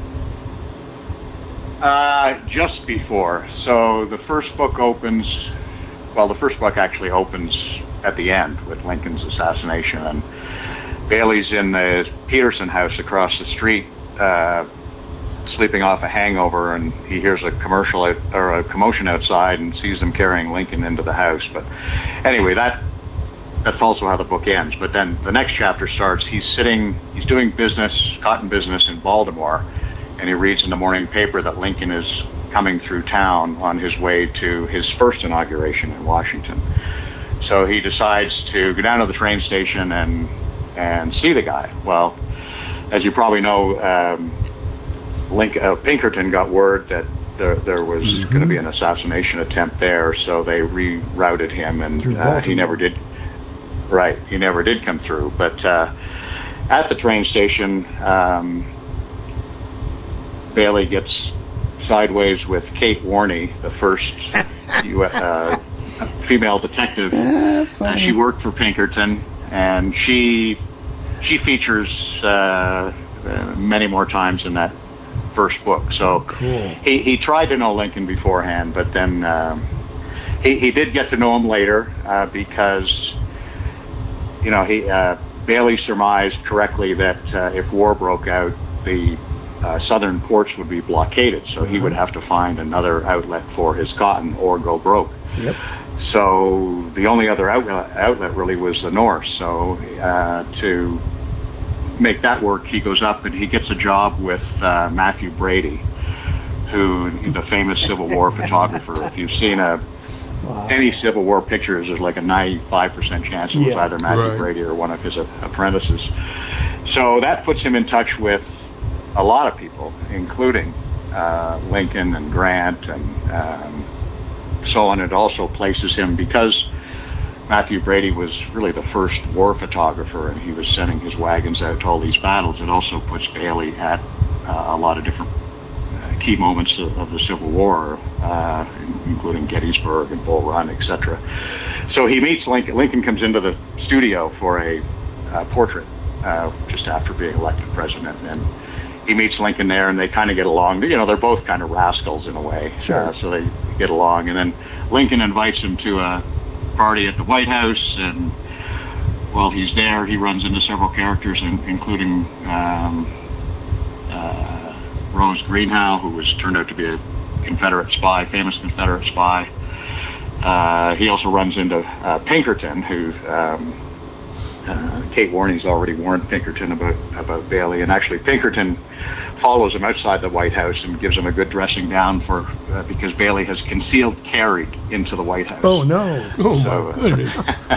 Uh, just before. So the first book opens, well, the first book actually opens at the end with Lincoln's assassination, and Bailey's in the Peterson house across the street, uh, sleeping off a hangover, and he hears a commercial out, or a commotion outside and sees them carrying Lincoln into the house. But anyway, that that's also how the book ends. But then the next chapter starts. He's sitting, he's doing business, cotton business in Baltimore, and he reads in the morning paper that Lincoln is coming through town on his way to his first inauguration in Washington. So he decides to go down to the train station and and see the guy. Well, as you probably know, um, Lincoln, uh, Pinkerton got word that there, there was mm-hmm. going to be an assassination attempt there, so they rerouted him, and uh, he never did. Right, he never did come through. But uh, at the train station, um, Bailey gets sideways with Kate Warney, the first U S, uh, female detective. Uh, she worked for Pinkerton, and she she features uh, uh, many more times in that first book. So cool. he, he tried to know Lincoln beforehand, but then um, he, he did get to know him later uh, because, you know, he uh, Bailey surmised correctly that uh, if war broke out, the uh, southern ports would be blockaded, so mm-hmm. he would have to find another outlet for his cotton or go broke. Yep. So the only other outlet, outlet really was the north. So uh, to make that work, he goes up and he gets a job with uh, Matthew Brady, who the famous Civil War photographer. If you've seen a wow. any Civil War pictures, there's like a ninety-five percent chance it was yeah, either Matthew right. Brady or one of his uh, apprentices. So that puts him in touch with a lot of people, including uh, Lincoln and Grant and um, so on. It also places him, because Matthew Brady was really the first war photographer and he was sending his wagons out to all these battles. It also puts Bailey at uh, a lot of different uh, key moments of, of the Civil War, uh, including Gettysburg and Bull Run, et cetera. So he meets Lincoln. Lincoln comes into the studio for a uh, portrait uh, just after being elected president, and he meets Lincoln there, and they kind of get along. You know, they're both kind of rascals in a way. Sure. Uh, so they get along, and then Lincoln invites him to a party at the White House, and while he's there, he runs into several characters, in, including um, uh, Rose Greenhow, who was turned out to be a Confederate spy, famous Confederate spy. Uh, he also runs into uh, Pinkerton, who um, uh, Kate Warney's already warned Pinkerton about about Bailey, and actually Pinkerton follows him outside the White House and gives him a good dressing down for uh, because Bailey has concealed carried into the White House. Oh no! Oh so, my goodness!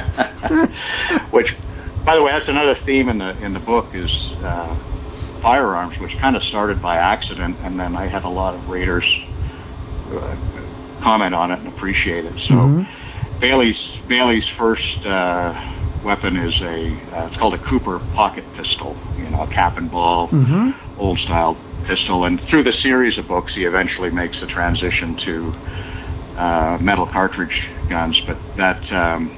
Which, by the way, that's another theme in the in the book is uh, firearms, which kind of started by accident, and then I had a lot of readers uh, comment on it and appreciate it. So mm-hmm. Bailey's Bailey's first uh, weapon is a uh, it's called a Cooper pocket pistol. You know, a cap and ball. Mm-hmm. Old style pistol, and through the series of books he eventually makes the transition to uh, metal cartridge guns. But that um,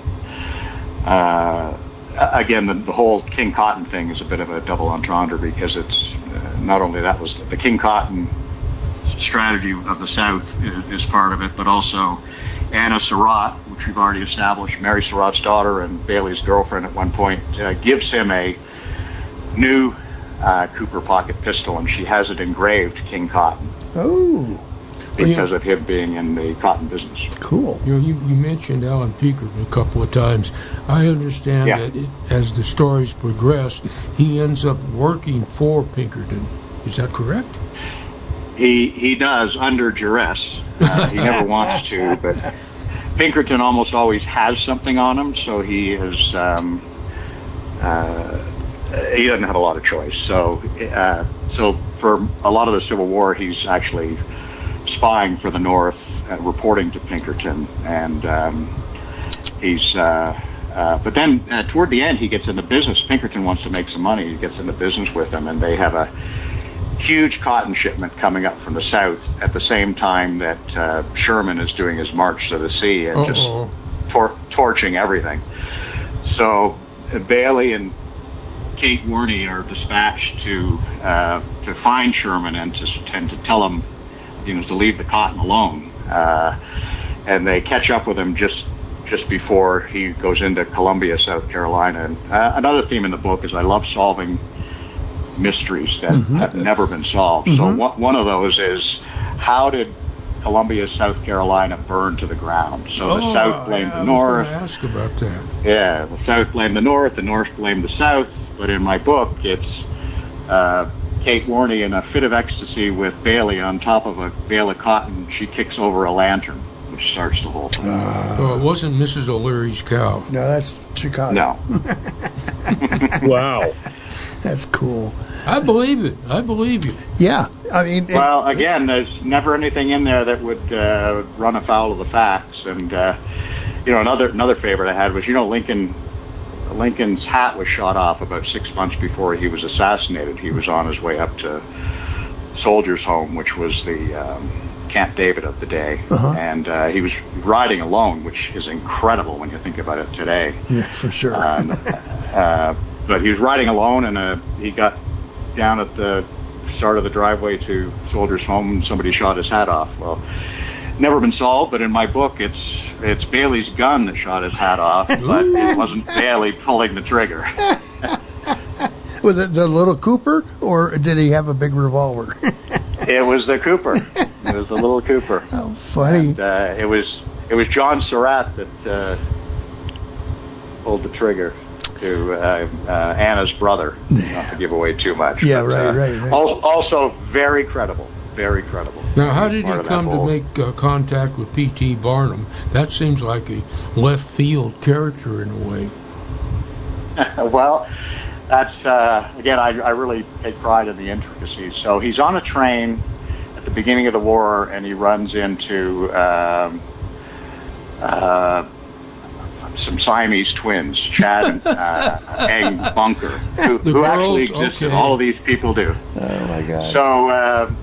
uh, again, the, the whole King Cotton thing is a bit of a double entendre, because it's uh, not only that was the, the King Cotton strategy of the South is, is part of it, but also Anna Surratt, which we've already established, Mary Surratt's daughter and Bailey's girlfriend at one point, uh, gives him a new uh, Cooper pocket pistol, and she has it engraved King Cotton. Oh. Because of him being in the cotton business. Cool. You know, you, you mentioned Alan Pinkerton a couple of times. I understand Yeah. that it, as the stories progress, he ends up working for Pinkerton. Is that correct? He he does under duress. Uh, he never wants to, but Pinkerton almost always has something on him, so he is um, uh, he doesn't have a lot of choice. So uh, so for a lot of the Civil War, he's actually spying for the North, uh, reporting to Pinkerton, and um, he's. Uh, uh, but then uh, toward the end, he gets into business. Pinkerton wants to make some money. He gets into business with him, and they have a huge cotton shipment coming up from the south at the same time that uh, Sherman is doing his march to the sea and Uh-oh. just tor- torching everything. So uh, Bailey and Kate Warney are dispatched to uh, to find Sherman and to and to tell him, you know, to leave the cotton alone. Uh, and they catch up with him just just before he goes into Columbia, South Carolina. And uh, another theme in the book is I love solving mysteries that Mm-hmm. have never been solved. So Mhm. one, one of those is, how did Columbia, South Carolina burn to the ground? So the Oh, South blamed yeah, the North. I was going to ask about that. Yeah, the South blamed the North, the North blamed the South. But in my book, it's uh, Kate Warney in a fit of ecstasy with Bailey on top of a bale of cotton. She kicks over a lantern, which starts the whole thing. Oh, it wasn't Missus O'Leary's cow. No, that's Chicago. No. Wow. That's cool. I believe it. I believe you. Yeah. I mean, it- Well, again, there's never anything in there that would uh, run afoul of the facts. And uh, you know, another another favorite I had was, you know, Lincoln. Lincoln's hat was shot off about six months before he was assassinated. He was on his way up to Soldiers' Home, which was the um, Camp David of the day, Uh-huh. and uh, he was riding alone, which is incredible when you think about it today. yeah, for sure. Um, uh, but he was riding alone, and uh, he got down at the start of the driveway to Soldiers' Home, and somebody shot his hat off. Well, never been solved, but in my book, it's it's Bailey's gun that shot his hat off, but it wasn't Bailey pulling the trigger. Was it the little Cooper, or did he have a big revolver? It was the Cooper. It was the little Cooper. Oh, funny. And, uh, it was it was John Surratt that uh, pulled the trigger to uh, uh, Anna's brother. Not to give away too much. Yeah, but, right, uh, right, right. al- Also, very credible. Very credible. Now, how did Part he of that come to whole- make uh, contact with P T. Barnum? That seems like a left field character in a way. Well, that's uh, again, I, I really take pride in the intricacies. So he's on a train at the beginning of the war, and he runs into um, uh, some Siamese twins, Chad and uh, Ang Bunker, who, The who girls? actually existed. Okay. All of these people do. Oh my God. So uh,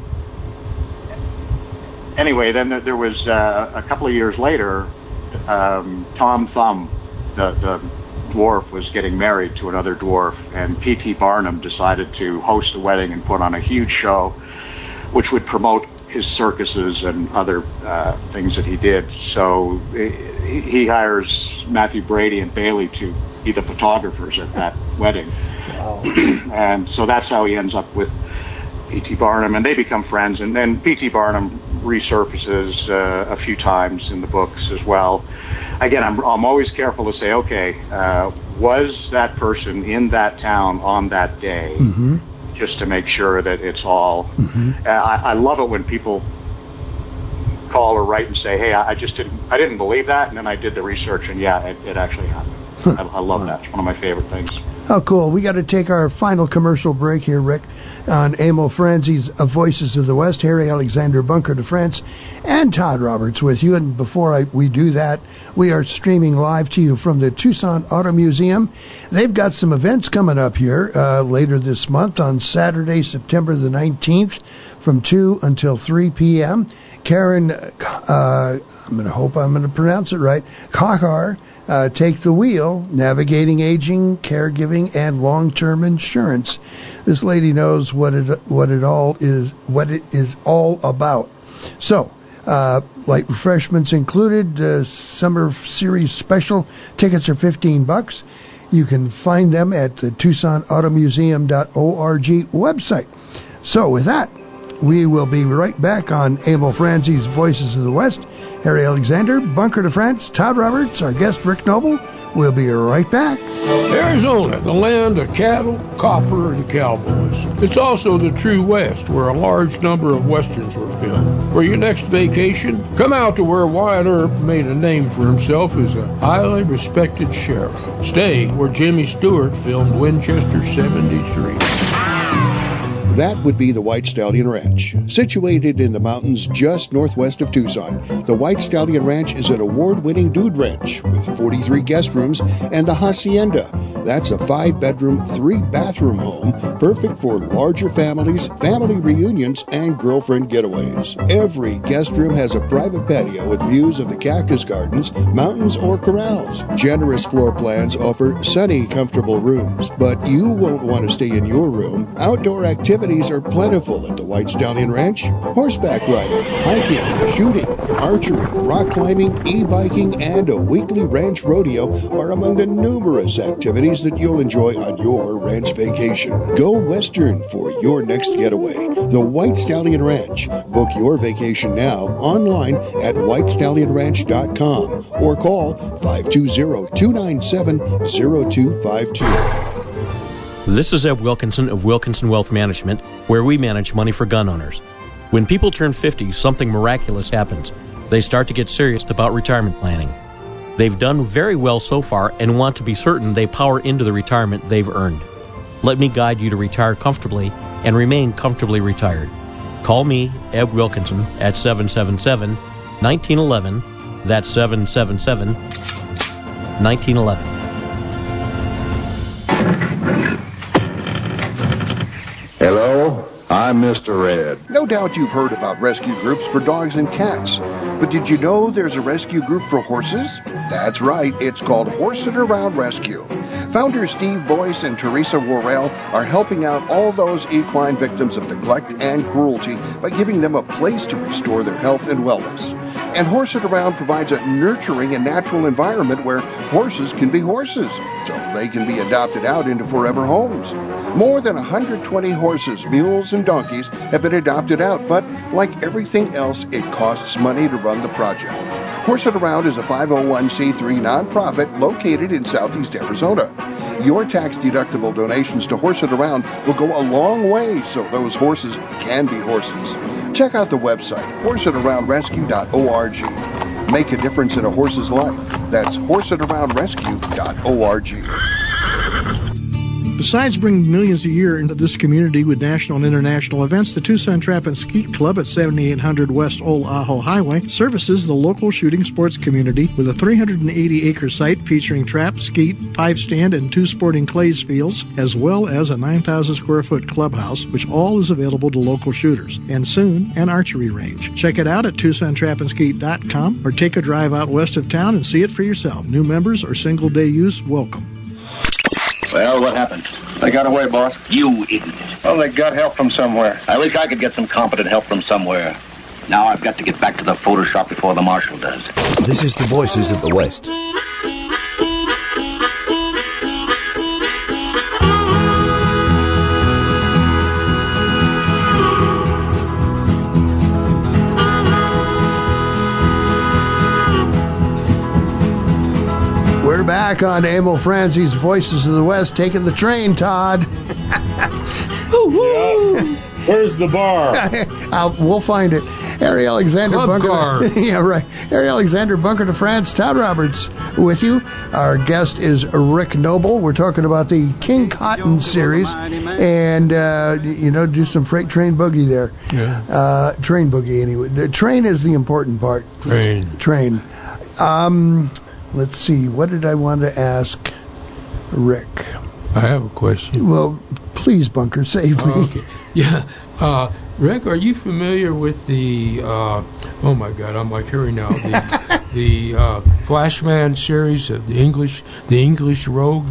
anyway, then there, there was uh, a couple of years later, um, Tom Thumb, the, the dwarf, was getting married to another dwarf, and P T. Barnum decided to host the wedding and put on a huge show, which would promote his circuses and other uh, things that he did. So he, he hires Matthew Brady and Bailey to be the photographers at that wedding. Wow. And so that's how he ends up with P T. Barnum, and they become friends. And then P T. Barnum resurfaces uh, a few times in the books as well. Again, I'm, I'm always careful to say, okay, uh, was that person in that town on that day? Mm-hmm. Just to make sure that it's all. Mm-hmm. Uh, I, I love it when people call or write and say, "Hey, I, I just didn't, I didn't believe that," and then I did the research, and yeah, it, it actually happened. I, I love that. It's one of my favorite things. Oh, cool. We got to take our final commercial break here, Rick, on Emil Franzi's uh, Voices of the West. Harry Alexander Bunker de France and Todd Roberts with you. And before I, we do that, we are streaming live to you from the Tucson Auto Museum. They've got some events coming up here uh, later this month on Saturday, September the nineteenth from two until three p.m. Karen, uh, I'm going to hope I'm going to pronounce it right, Kakar, uh, Take the Wheel, Navigating Aging, Caregiving, and Long-Term Insurance. This lady knows what it what it all is, what it is all about. So, uh, light refreshments included, uh, summer series special tickets are fifteen bucks. You can find them at the Tucson Auto Museum dot org website. So with that, we will be right back on Emil Franzi's Voices of the West. Harry Alexander, Bunker de France, Todd Roberts, our guest Rick Noble. We'll be right back. Arizona, the land of cattle, copper, and cowboys. It's also the true West, where a large number of Westerns were filmed. For your next vacation, come out to where Wyatt Earp made a name for himself as a highly respected sheriff. Stay where Jimmy Stewart filmed Winchester seventy-three. That would be the White Stallion Ranch. Situated in the mountains just northwest of Tucson, the White Stallion Ranch is an award-winning dude ranch with forty-three guest rooms and the Hacienda. That's a five-bedroom, three-bathroom home, perfect for larger families, family reunions, and girlfriend getaways. Every guest room has a private patio with views of the cactus gardens, mountains, or corrals. Generous floor plans offer sunny, comfortable rooms, but you won't want to stay in your room. Outdoor activities are plentiful at the White Stallion Ranch. Horseback riding, hiking, shooting, archery, rock climbing, e-biking, and a weekly ranch rodeo are among the numerous activities that you'll enjoy on your ranch vacation. Go Western for your next getaway. The White Stallion Ranch. Book your vacation now online at white stallion ranch dot com or call five two zero, two nine seven, zero two five two. This is Ed Wilkinson of Wilkinson Wealth Management, where we manage money for gun owners. When people turn fifty, something miraculous happens. They start to get serious about retirement planning. They've done very well so far and want to be certain they power into the retirement they've earned. Let me guide you to retire comfortably and remain comfortably retired. Call me, Ed Wilkinson, at seven seven seven, one nine one one. That's seven seven seven, one nine one one. Hello, I'm Mister Red. No doubt you've heard about rescue groups for dogs and cats. But did you know there's a rescue group for horses? That's right, it's called Horse It Around Rescue. Founders Steve Boyce and Teresa Worrell are helping out all those equine victims of neglect and cruelty by giving them a place to restore their health and wellness. And Horse It Around provides a nurturing and natural environment where horses can be horses, so they can be adopted out into forever homes. More than one hundred twenty horses, mules, and donkeys have been adopted out, but like everything else, it costs money to run the project. Horse It Around is a five oh one c three nonprofit located in southeast Arizona. Your tax-deductible donations to Horse It Around will go a long way so those horses can be horses. Check out the website, horse it around rescue dot org. Make a difference in a horse's life. That's horse it around rescue dot org. Besides bringing millions a year into this community with national and international events, the Tucson Trap and Skeet Club at seventy-eight hundred West Old Ajo Highway services the local shooting sports community with a three hundred eighty acre site featuring trap, skeet, pipe stand, and two sporting clays fields, as well as a nine thousand square foot clubhouse, which all is available to local shooters, and soon an archery range. Check it out at tucson trap and skeet dot com or take a drive out west of town and see it for yourself. New members or single day use welcome. Well, what happened? They got away, boss. You idiot. Well, they got help from somewhere. I wish I could get some competent help from somewhere. Now I've got to get back to the photo shop before the marshal does. This is the Voices of the West. We're back on Emil Franzi's Voices of the West, taking the train, Todd. Yeah. Where's the bar? uh, we'll find it. Harry Alexander Club Bunker. car. Yeah, right. Harry Alexander Bunker de France, Todd Roberts with you. Our guest is Rick Noble. We're talking about the King Cotton series, and uh, you know, do some freight train boogie there. Yeah. Uh, train boogie anyway. The train is the important part. Train. Train. Um, let's see. What did I want to ask Rick? I have a question. Well, please, Bunker, save me. Oh, okay. Yeah. Uh, Rick, are you familiar with the, uh, oh my God, I'm like Harry now, the, the uh, Flashman series, of the English, the English Rogue?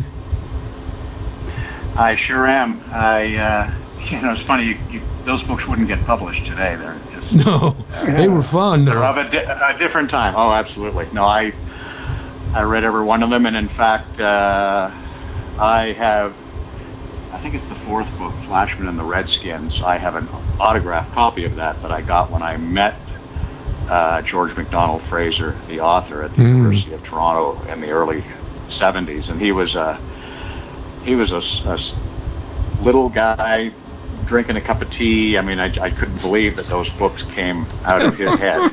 I sure am. I, uh, you know, it's funny, you, you, those books wouldn't get published today. They're just... No, uh, they were fun. They're of a, di- a different time. Oh, absolutely. No, I I read every one of them, and in fact, uh, I have, I think it's the fourth book, Flashman and the Redskins. I have an autographed copy of that that I got when I met uh, George MacDonald Fraser, the author, at the mm. University of Toronto in the early seventies, and he was a he was a, a little guy drinking a cup of tea. I mean, I, I couldn't believe that those books came out of his head.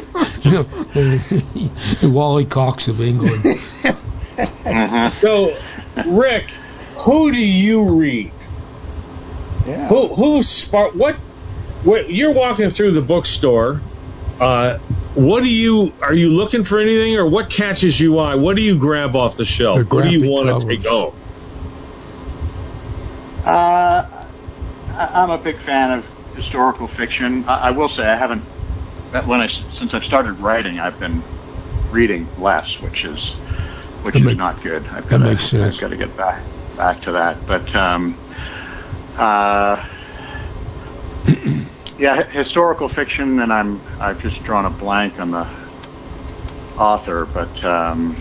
Wally Cox of England. mm-hmm. So, Rick, who do you read? Yeah. Who who spark what? What you're walking through the bookstore? Uh, what do you are you looking for anything, or what catches you eye? What do you grab off the shelf? The what do you want covers. to take home? Uh, I'm a big fan of historical fiction. I, I will say I haven't. When I since I've started writing, I've been reading less, which is which that is make, not good. I've that got makes sense. I've got to get back back to that. But um, uh, yeah, historical fiction, and I'm I've just drawn a blank on the author, but um,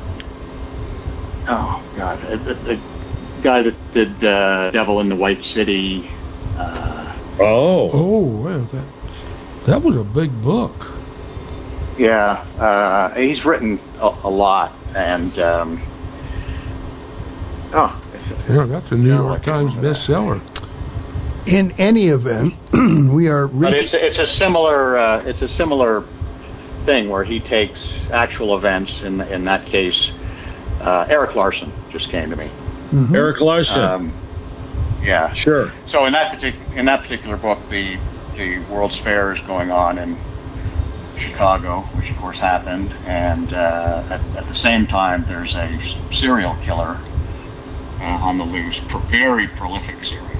oh god, the, the guy that did uh, Devil in the White City. Uh, oh, oh, well, that that was a big book. Yeah, uh, he's written a, a lot, and um, oh, it's, yeah, that's a New York Times bestseller. In any event, we are. But it's a, it's a similar uh, it's a similar thing where he takes actual events. In in that case, uh, Eric Larson just came to me. Mm-hmm. Eric Larson. Um, yeah, sure. So in that partic- in that particular book, the the World's Fair is going on in Chicago, which of course happened, and uh, at, at the same time, there's a serial killer uh, on the loose, pro- very prolific serial killer.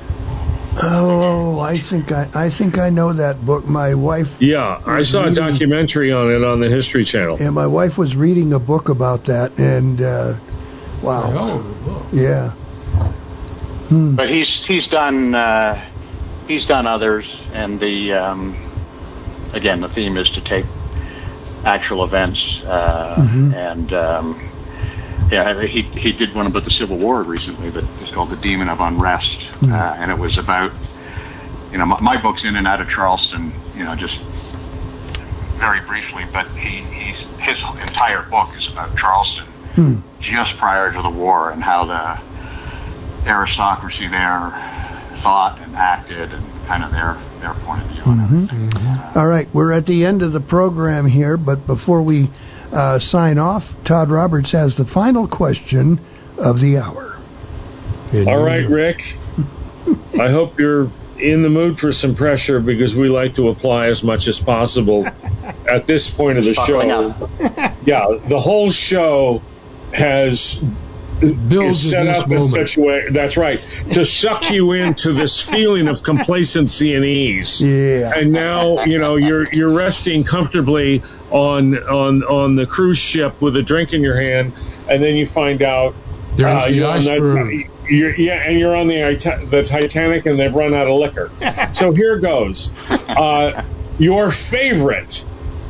Oh, I think I, I think I know that book. My wife. Yeah, I saw reading, a documentary on it on the History Channel. And my wife was reading a book about that, and uh, wow, oh, yeah. Hmm. But he's he's done uh, he's done others, and the um, again the theme is to take actual events uh, mm-hmm. and um, yeah he he did one about the Civil War recently that was called The Demon of Unrest, mm-hmm. uh, and it was about you know my, my book's in and out of Charleston, you know just very briefly, but he he's his entire book is about Charleston mm-hmm. just prior to the war and how the aristocracy there thought and acted and kind of their their point of view on mm-hmm. everything. Mm-hmm. All right, we're at the end of the program here, but before we uh, sign off, Todd Roberts has the final question of the hour. All right, Rick. I hope you're in the mood for some pressure, because we like to apply as much as possible at this point of the show. Yeah, the whole show has builds is set up in such a way, that's right, to suck you into this feeling of complacency and ease. Yeah. And now, you know, you're you're resting comfortably on on on the cruise ship with a drink in your hand, and then you find out there's uh, the you're iceberg. You're, yeah, and you're on the the Titanic, and they've run out of liquor. So here goes. Uh, your favorite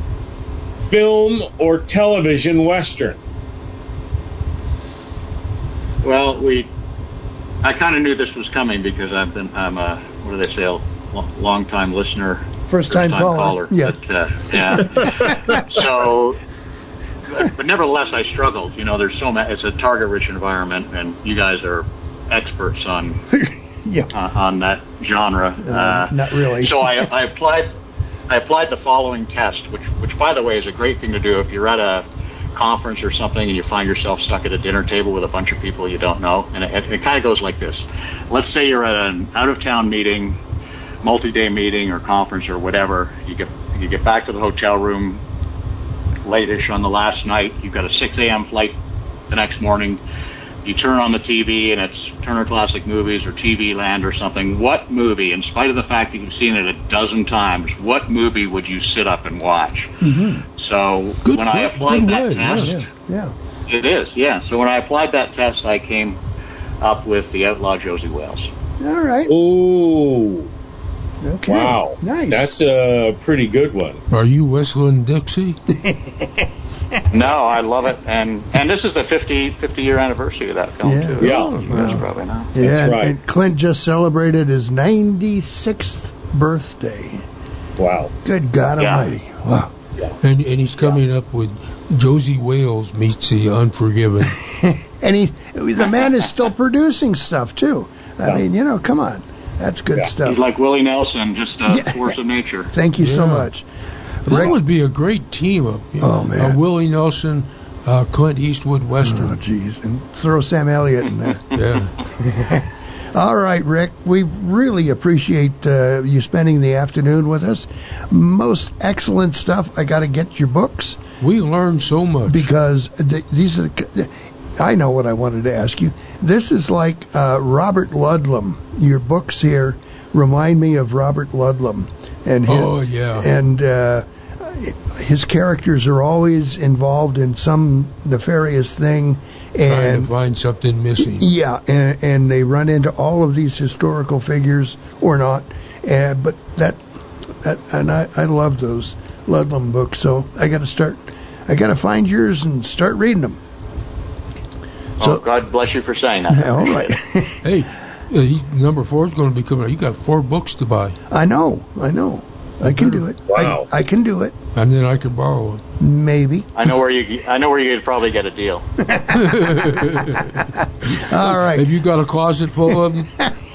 film or television Western? Well, we, I kind of knew this was coming because I've been, I'm a, what do they say, a long time listener. First time caller. caller. Yeah. But, uh, yeah. So, but, but nevertheless, I struggled. You know, there's so many, it's a target rich environment, and you guys are experts on, yeah. uh, on that genre. Uh, uh, not really. So I, I applied, I applied the following test, which, which by the way is a great thing to do if you're at a conference or something and you find yourself stuck at a dinner table with a bunch of people you don't know, and it, it kind of goes like this. Let's say you're at an out-of-town meeting, multi-day meeting or conference or whatever. You get you get back to the hotel room late-ish on the last night. You've got a six a.m. flight the next morning. You turn on the T V and it's Turner Classic Movies or T V Land or something. What movie, in spite of the fact that you've seen it a dozen times, what movie would you sit up and watch? Mm-hmm. So Good when I applied that way. test, yeah, yeah. it is, yeah. So when I applied that test, I came up with The Outlaw Josie Wales. All right. Ooh. Okay. Wow. Nice. That's a pretty good one. Are you whistling Dixie? No, I love it, and and this is the fifty, fifty year anniversary of that film Yeah. too. Yeah. you guys probably know. Yeah, That's and- right. and Clint just celebrated his ninety-sixth birthday. Wow. Good God Yeah. Almighty! Wow. And and he's coming up with Josie Wales meets the Unforgiven. And he, the man is still producing stuff too. I Yeah. mean, you know, come on, that's good Yeah. stuff. He's like Willie Nelson, just a Yeah. force of nature. Thank you so Yeah. much. That Rick- would be a great team up. You Oh, know, man. uh, Willie Nelson, uh, Clint Eastwood, Oh, Western. jeez, and throw Sam Elliott in there. Yeah. All right, Rick, we really appreciate uh, you spending the afternoon with us. Most excellent stuff. I got to get your books We learned so much. because th- these are. The, I know what I wanted to ask you. This is like uh, Robert Ludlum. Your books here remind me of Robert Ludlum, and his, Oh, yeah. and uh, his characters are always involved in some nefarious thing, Trying and to find something missing. yeah, and, and they run into all of these historical figures or not, uh, but that, that and I, I love those Ludlum books. So I got to start, I got to find yours and start reading them. Oh, God bless you for saying that. All right, Hey, uh, he, number four is going to be coming out. You got four books to buy, I know, I know, I can do it. Wow. I, I can do it. and then I can borrow one. Maybe. I know where you. I know where you could probably get a deal. All right. Have you got a closet full of them?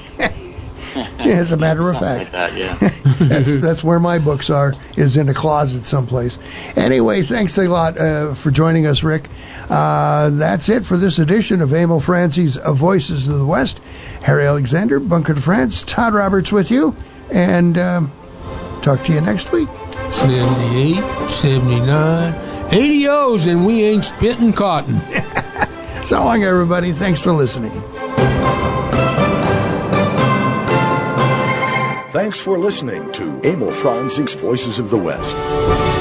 As a matter of Something fact. like that, yeah. that's, that's where my books are, is in a closet someplace. Anyway, thanks a lot uh, for joining us, Rick. Uh, that's it for this edition of Emil Francie's uh, Voices of the West. Harry Alexander, Bunker de France, Todd Roberts with you, and um, talk to you next week. seventy-eight, seventy-nine, eighty O's, and we ain't spitting cotton. So long, everybody. Thanks for listening. Thanks for listening to Emil Franzi's Voices of the West.